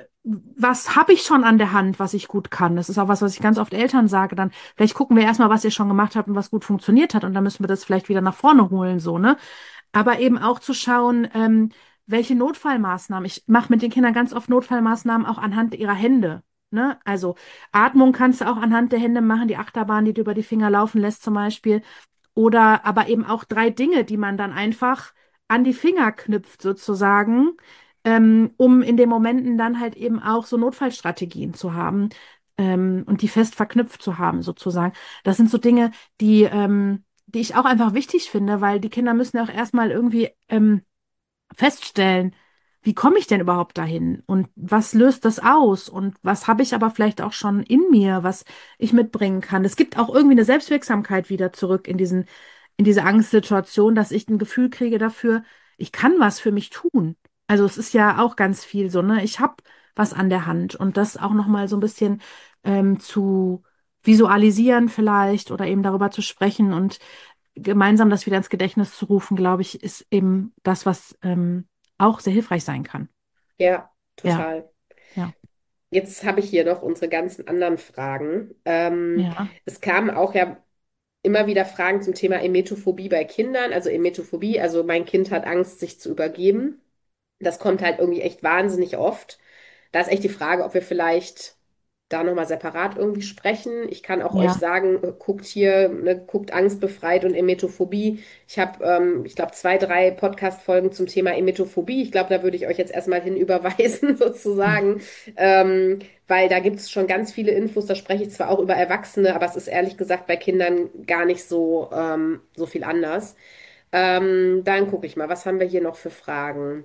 was habe ich schon an der Hand, was ich gut kann? Das ist auch was, was ich ganz oft Eltern sage. Dann vielleicht gucken wir erstmal, was ihr schon gemacht habt und was gut funktioniert hat. Und dann müssen wir das vielleicht wieder nach vorne holen, so, ne? Aber eben auch zu schauen, ähm, welche Notfallmaßnahmen. Ich mache mit den Kindern ganz oft Notfallmaßnahmen auch anhand ihrer Hände. Ne? Also Atmung kannst du auch anhand der Hände machen, die Achterbahn, die du über die Finger laufen lässt zum Beispiel. Oder aber eben auch drei Dinge, die man dann einfach an die Finger knüpft sozusagen, ähm, um in den Momenten dann halt eben auch so Notfallstrategien zu haben, ähm, und die fest verknüpft zu haben sozusagen. Das sind so Dinge, die, ähm, die ich auch einfach wichtig finde, weil die Kinder müssen ja auch erstmal irgendwie ähm, feststellen, wie komme ich denn überhaupt dahin und was löst das aus und was habe ich aber vielleicht auch schon in mir, was ich mitbringen kann. Es gibt auch irgendwie eine Selbstwirksamkeit wieder zurück in diesen, in diese Angstsituation, dass ich ein Gefühl kriege dafür, ich kann was für mich tun. Also es ist ja auch ganz viel so, ne? Ich habe was an der Hand und das auch noch mal so ein bisschen ähm, zu visualisieren vielleicht oder eben darüber zu sprechen und gemeinsam das wieder ins Gedächtnis zu rufen, glaube ich, ist eben das, was ähm, auch sehr hilfreich sein kann. ja, Ja, total. ja, Jetzt habe ich hier noch unsere ganzen anderen Fragen. Ähm, ja, es kamen auch ja immer wieder Fragen zum Thema Emetophobie bei Kindern. Also Emetophobie, also mein Kind hat Angst, sich zu übergeben. Das kommt halt irgendwie echt wahnsinnig oft. Da ist echt die Frage, ob wir vielleicht da nochmal separat irgendwie sprechen. Ich kann auch euch ja, sagen, äh, guckt hier, ne, guckt Angstbefreit und Emetophobie. Ich habe, ähm, ich glaube, zwei, drei Podcast-Folgen zum Thema Emetophobie. Ich glaube, da würde ich euch jetzt erstmal hin überweisen, sozusagen, ähm, weil da gibt es schon ganz viele Infos. Da spreche ich zwar auch über Erwachsene, aber es ist ehrlich gesagt bei Kindern gar nicht so, ähm, so viel anders. Ähm, dann gucke ich mal, was haben wir hier noch für Fragen?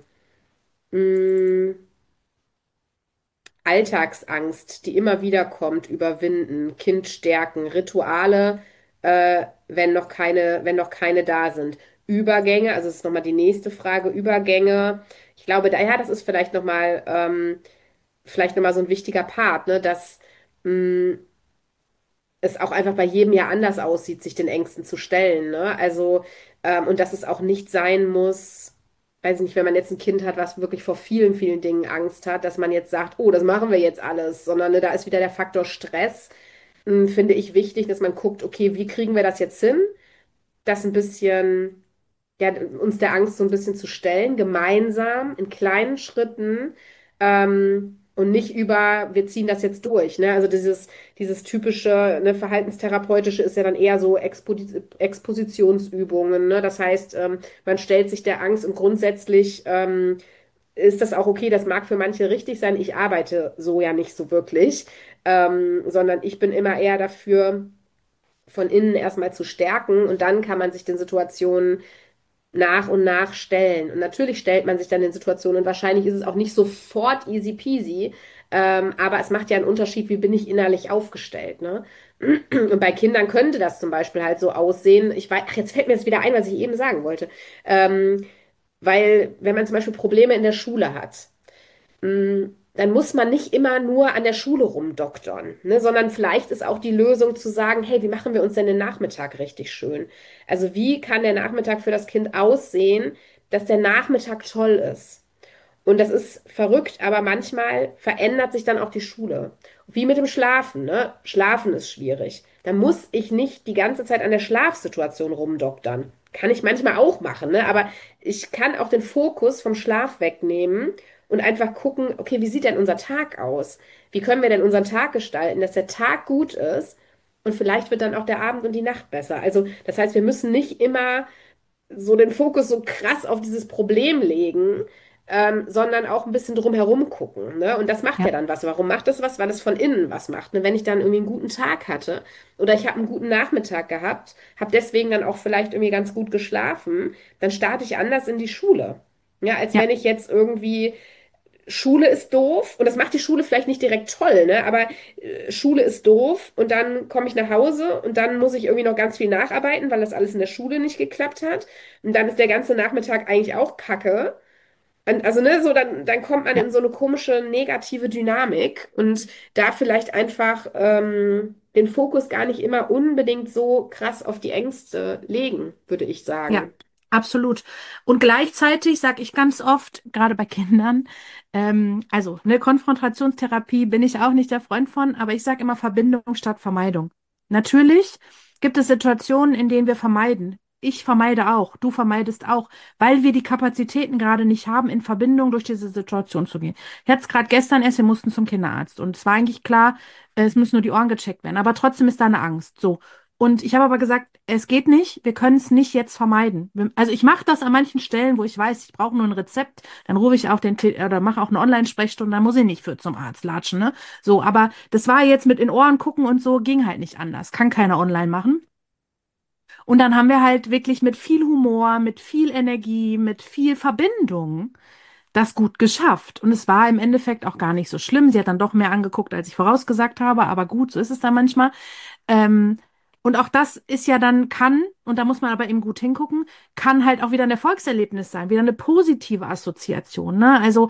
Mm, Alltagsangst, die immer wieder kommt, überwinden, Kind stärken, Rituale, äh, wenn noch keine, wenn noch keine da sind. Übergänge, also das ist nochmal die nächste Frage, Übergänge. Ich glaube, da, ja, das ist vielleicht nochmal, ähm, vielleicht nochmal so ein wichtiger Part, ne, dass mh, es auch einfach bei jedem ja anders aussieht, sich den Ängsten zu stellen, ne? Also, ähm, und dass es auch nicht sein muss, weiß nicht, wenn man jetzt ein Kind hat, was wirklich vor vielen, vielen Dingen Angst hat, dass man jetzt sagt, oh, das machen wir jetzt alles, sondern ne, da ist wieder der Faktor Stress, mh, finde ich wichtig, dass man guckt, okay, wie kriegen wir das jetzt hin? Das ein bisschen ja, uns der Angst so ein bisschen zu stellen, gemeinsam in kleinen Schritten ähm, und nicht über, wir ziehen das jetzt durch. Ne? Also dieses, dieses typische, ne, verhaltenstherapeutische ist ja dann eher so Expo Expositionsübungen. Ne? Das heißt, ähm, man stellt sich der Angst und grundsätzlich ähm, ist das auch okay. Das mag für manche richtig sein. Ich arbeite so ja nicht so wirklich, ähm, sondern ich bin immer eher dafür, von innen erstmal zu stärken und dann kann man sich den Situationen nach und nach stellen. Und natürlich stellt man sich dann in Situationen und wahrscheinlich ist es auch nicht sofort easy peasy, ähm, aber es macht ja einen Unterschied, wie bin ich innerlich aufgestellt, ne? Und bei Kindern könnte das zum Beispiel halt so aussehen. Ich weiß, ach, jetzt fällt mir das wieder ein, was ich eben sagen wollte. Ähm, weil, wenn man zum Beispiel Probleme in der Schule hat, mh, dann muss man nicht immer nur an der Schule rumdoktern, ne, sondern vielleicht ist auch die Lösung zu sagen, hey, wie machen wir uns denn den Nachmittag richtig schön? Also wie kann der Nachmittag für das Kind aussehen, dass der Nachmittag toll ist? Und das ist verrückt, aber manchmal verändert sich dann auch die Schule. Wie mit dem Schlafen, ne? Schlafen ist schwierig. Da muss ich nicht die ganze Zeit an der Schlafsituation rumdoktern. Kann ich manchmal auch machen, ne? Aber ich kann auch den Fokus vom Schlaf wegnehmen und einfach gucken, okay, wie sieht denn unser Tag aus? Wie können wir denn unseren Tag gestalten, dass der Tag gut ist und vielleicht wird dann auch der Abend und die Nacht besser. Also, das heißt, wir müssen nicht immer so den Fokus so krass auf dieses Problem legen, ähm, sondern auch ein bisschen drum herum gucken. Ne? Und das macht ja Ja. dann was. Warum macht das was? Weil es von innen was macht. Ne? Wenn ich dann irgendwie einen guten Tag hatte oder ich habe einen guten Nachmittag gehabt, habe deswegen dann auch vielleicht irgendwie ganz gut geschlafen, dann starte ich anders in die Schule. Ja, als Ja. wenn ich jetzt irgendwie Schule ist doof und das macht die Schule vielleicht nicht direkt toll, ne? Aber äh, Schule ist doof und dann komme ich nach Hause und dann muss ich irgendwie noch ganz viel nacharbeiten, weil das alles in der Schule nicht geklappt hat. Und dann ist der ganze Nachmittag eigentlich auch Kacke. Und also, ne, so dann, dann kommt man Ja. in so eine komische negative Dynamik und da vielleicht einfach ähm, den Fokus gar nicht immer unbedingt so krass auf die Ängste legen, würde ich Ja, sagen. absolut. Und gleichzeitig sage ich ganz oft, gerade bei Kindern, ähm, also eine Konfrontationstherapie bin ich auch nicht der Freund von, aber ich sage immer Verbindung statt Vermeidung. Natürlich gibt es Situationen, in denen wir vermeiden. Ich vermeide auch, du vermeidest auch, weil wir die Kapazitäten gerade nicht haben, in Verbindung durch diese Situation zu gehen. Ich hatte es gerade gestern erst, wir mussten zum Kinderarzt und es war eigentlich klar, äh, es müssen nur die Ohren gecheckt werden, aber trotzdem ist da eine Angst. So. Und ich habe aber gesagt, es geht nicht, wir können es nicht jetzt vermeiden. Wir- Also ich mache das an manchen Stellen, wo ich weiß, ich brauche nur ein Rezept, dann rufe ich auch den Te- oder mache auch eine Online-Sprechstunde, dann muss ich nicht für zum Arzt latschen, ne? So, aber das war jetzt mit in Ohren gucken und so, ging halt nicht anders. Kann keiner online machen. Und dann haben wir halt wirklich mit viel Humor, mit viel Energie, mit viel Verbindung das gut geschafft. Und es war im Endeffekt auch gar nicht so schlimm. Sie hat dann doch mehr angeguckt, als ich vorausgesagt habe, aber gut, so ist es dann manchmal. Ähm, und auch das ist ja dann, kann, und da muss man aber eben gut hingucken, kann halt auch wieder ein Erfolgserlebnis sein, wieder eine positive Assoziation, ne? Also,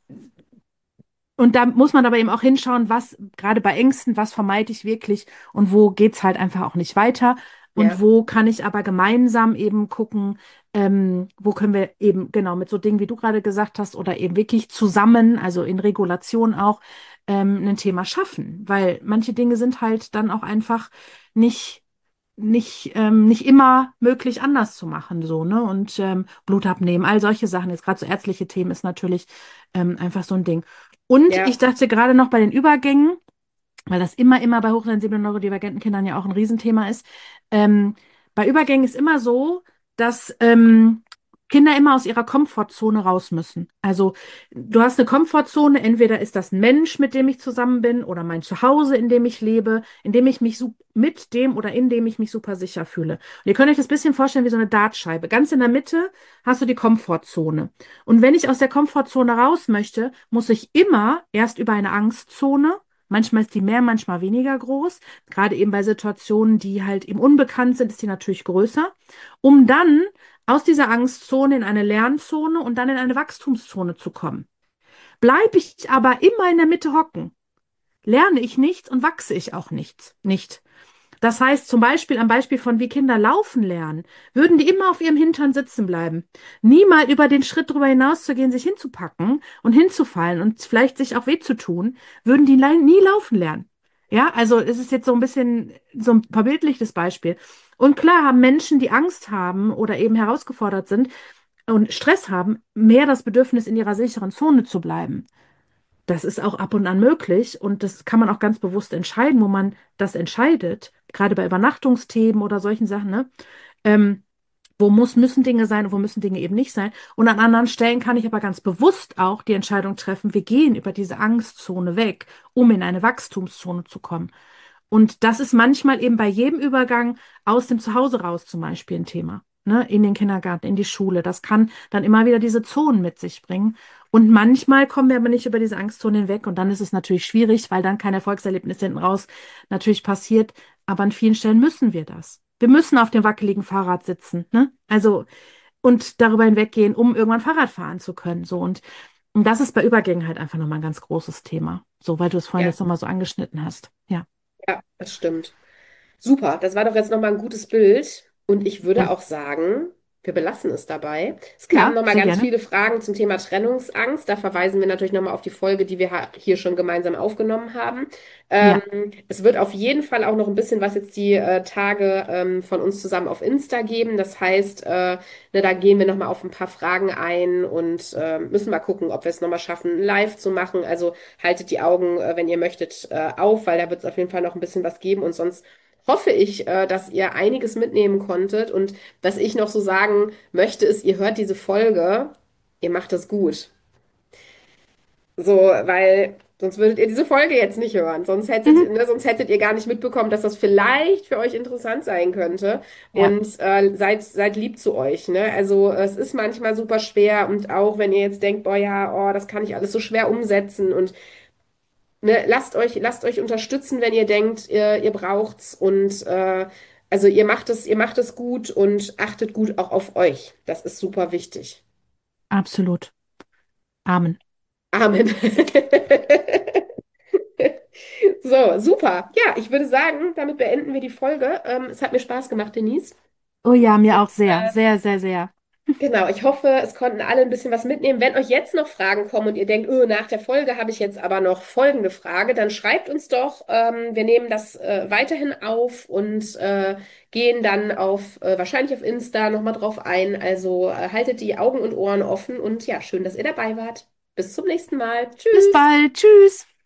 und da muss man aber eben auch hinschauen, was, gerade bei Ängsten, was vermeide ich wirklich und wo geht's halt einfach auch nicht weiter. Und Ja, wo kann ich aber gemeinsam eben gucken, ähm, wo können wir eben genau mit so Dingen, wie du gerade gesagt hast, oder eben wirklich zusammen, also in Regulation auch, ähm, ein Thema schaffen. Weil manche Dinge sind halt dann auch einfach nicht nicht, ähm, nicht immer möglich, anders zu machen, so, ne? Und ähm, Blut abnehmen, all solche Sachen, jetzt gerade so ärztliche Themen ist natürlich ähm, einfach so ein Ding. Und ich ja, dachte gerade noch bei den Übergängen, weil das immer, immer bei hochsensiblen neurodivergenten Kindern ja auch ein Riesenthema ist. Ähm, bei Übergängen ist immer so, dass ähm, Kinder immer aus ihrer Komfortzone raus müssen. Also du hast eine Komfortzone, entweder ist das ein Mensch, mit dem ich zusammen bin, oder mein Zuhause, in dem ich lebe, in dem ich mich su- mit dem oder in dem ich mich super sicher fühle. Und ihr könnt euch das ein bisschen vorstellen wie so eine Dartscheibe. Ganz in der Mitte hast du die Komfortzone. Und wenn ich aus der Komfortzone raus möchte, muss ich immer erst über eine Angstzone. Manchmal ist die mehr, manchmal weniger groß. Gerade eben bei Situationen, die halt eben unbekannt sind, ist die natürlich größer. Um dann aus dieser Angstzone in eine Lernzone und dann in eine Wachstumszone zu kommen. Bleibe ich aber immer in der Mitte hocken, lerne ich nichts und wachse ich auch nichts, nicht. Das heißt, zum Beispiel am Beispiel von wie Kinder laufen lernen, würden die immer auf ihrem Hintern sitzen bleiben. Nie mal über den Schritt drüber hinaus zu gehen, sich hinzupacken und hinzufallen und vielleicht sich auch weh zu tun, würden die le- nie laufen lernen. Ja, also es ist jetzt so ein bisschen so ein verbildlichtes Beispiel. Und klar haben Menschen, die Angst haben oder eben herausgefordert sind und Stress haben, mehr das Bedürfnis, in ihrer sicheren Zone zu bleiben. Das ist auch ab und an möglich und das kann man auch ganz bewusst entscheiden, wo man das entscheidet, gerade bei Übernachtungsthemen oder solchen Sachen, ne? Ähm, wo muss, müssen Dinge sein und wo müssen Dinge eben nicht sein. Und an anderen Stellen kann ich aber ganz bewusst auch die Entscheidung treffen, wir gehen über diese Angstzone weg, um in eine Wachstumszone zu kommen. Und das ist manchmal eben bei jedem Übergang aus dem Zuhause raus zum Beispiel ein Thema, ne? In den Kindergarten, in die Schule. Das kann dann immer wieder diese Zonen mit sich bringen. Und manchmal kommen wir aber nicht über diese Angstzone hinweg. Und dann ist es natürlich schwierig, weil dann kein Erfolgserlebnis hinten raus natürlich passiert. Aber an vielen Stellen müssen wir das. Wir müssen auf dem wackeligen Fahrrad sitzen, ne? Also, und darüber hinweggehen, um irgendwann Fahrrad fahren zu können. So, und, und das ist bei Übergängen halt einfach nochmal ein ganz großes Thema. So, weil du es vorhin Ja, jetzt nochmal so angeschnitten hast. Ja. ja, das stimmt. Super, das war doch jetzt nochmal ein gutes Bild. Und ich würde Ja. auch sagen, wir belassen es dabei. Es kamen Ja, nochmal sehr ganz gerne. viele Fragen zum Thema Trennungsangst. Da verweisen wir natürlich nochmal auf die Folge, die wir ha- hier schon gemeinsam aufgenommen haben. Ähm, Ja, es wird auf jeden Fall auch noch ein bisschen was jetzt die äh, Tage ähm, von uns zusammen auf Insta geben. Das heißt, äh, ne, da gehen wir nochmal auf ein paar Fragen ein und äh, müssen mal gucken, ob wir es nochmal schaffen, live zu machen. Also haltet die Augen, äh, wenn ihr möchtet, äh, auf, weil da wird es auf jeden Fall noch ein bisschen was geben und sonst hoffe ich, äh, dass ihr einiges mitnehmen konntet. Und was ich noch so sagen möchte, ist, ihr hört diese Folge, ihr macht das gut. So, weil sonst würdet ihr diese Folge jetzt nicht hören. Sonst hättet, mhm. ne, sonst hättet ihr gar nicht mitbekommen, dass das vielleicht für euch interessant sein könnte. Ja, Und äh, seid, seid lieb zu euch, ne? Also es ist manchmal super schwer und auch wenn ihr jetzt denkt, boah ja, oh, das kann ich alles so schwer umsetzen und ne, lasst euch, lasst euch unterstützen, wenn ihr denkt, ihr, ihr braucht's und äh, also ihr macht es, ihr macht es gut und achtet gut auch auf euch. Das ist super wichtig. absolut. Amen. Amen. So, super. Ja, ich würde sagen, damit beenden wir die Folge. Ähm, es hat mir Spaß gemacht, Denise. Oh ja, mir auch sehr, sehr, sehr, sehr. Genau, ich hoffe, es konnten alle ein bisschen was mitnehmen. Wenn euch jetzt noch Fragen kommen und ihr denkt, öh, nach der Folge habe ich jetzt aber noch folgende Frage, dann schreibt uns doch. Ähm, wir nehmen das äh, weiterhin auf und äh, gehen dann auf, äh, wahrscheinlich auf Insta nochmal drauf ein. Also äh, haltet die Augen und Ohren offen und ja, schön, dass ihr dabei wart. Bis zum nächsten Mal. Bis Tschüss. bald. Tschüss.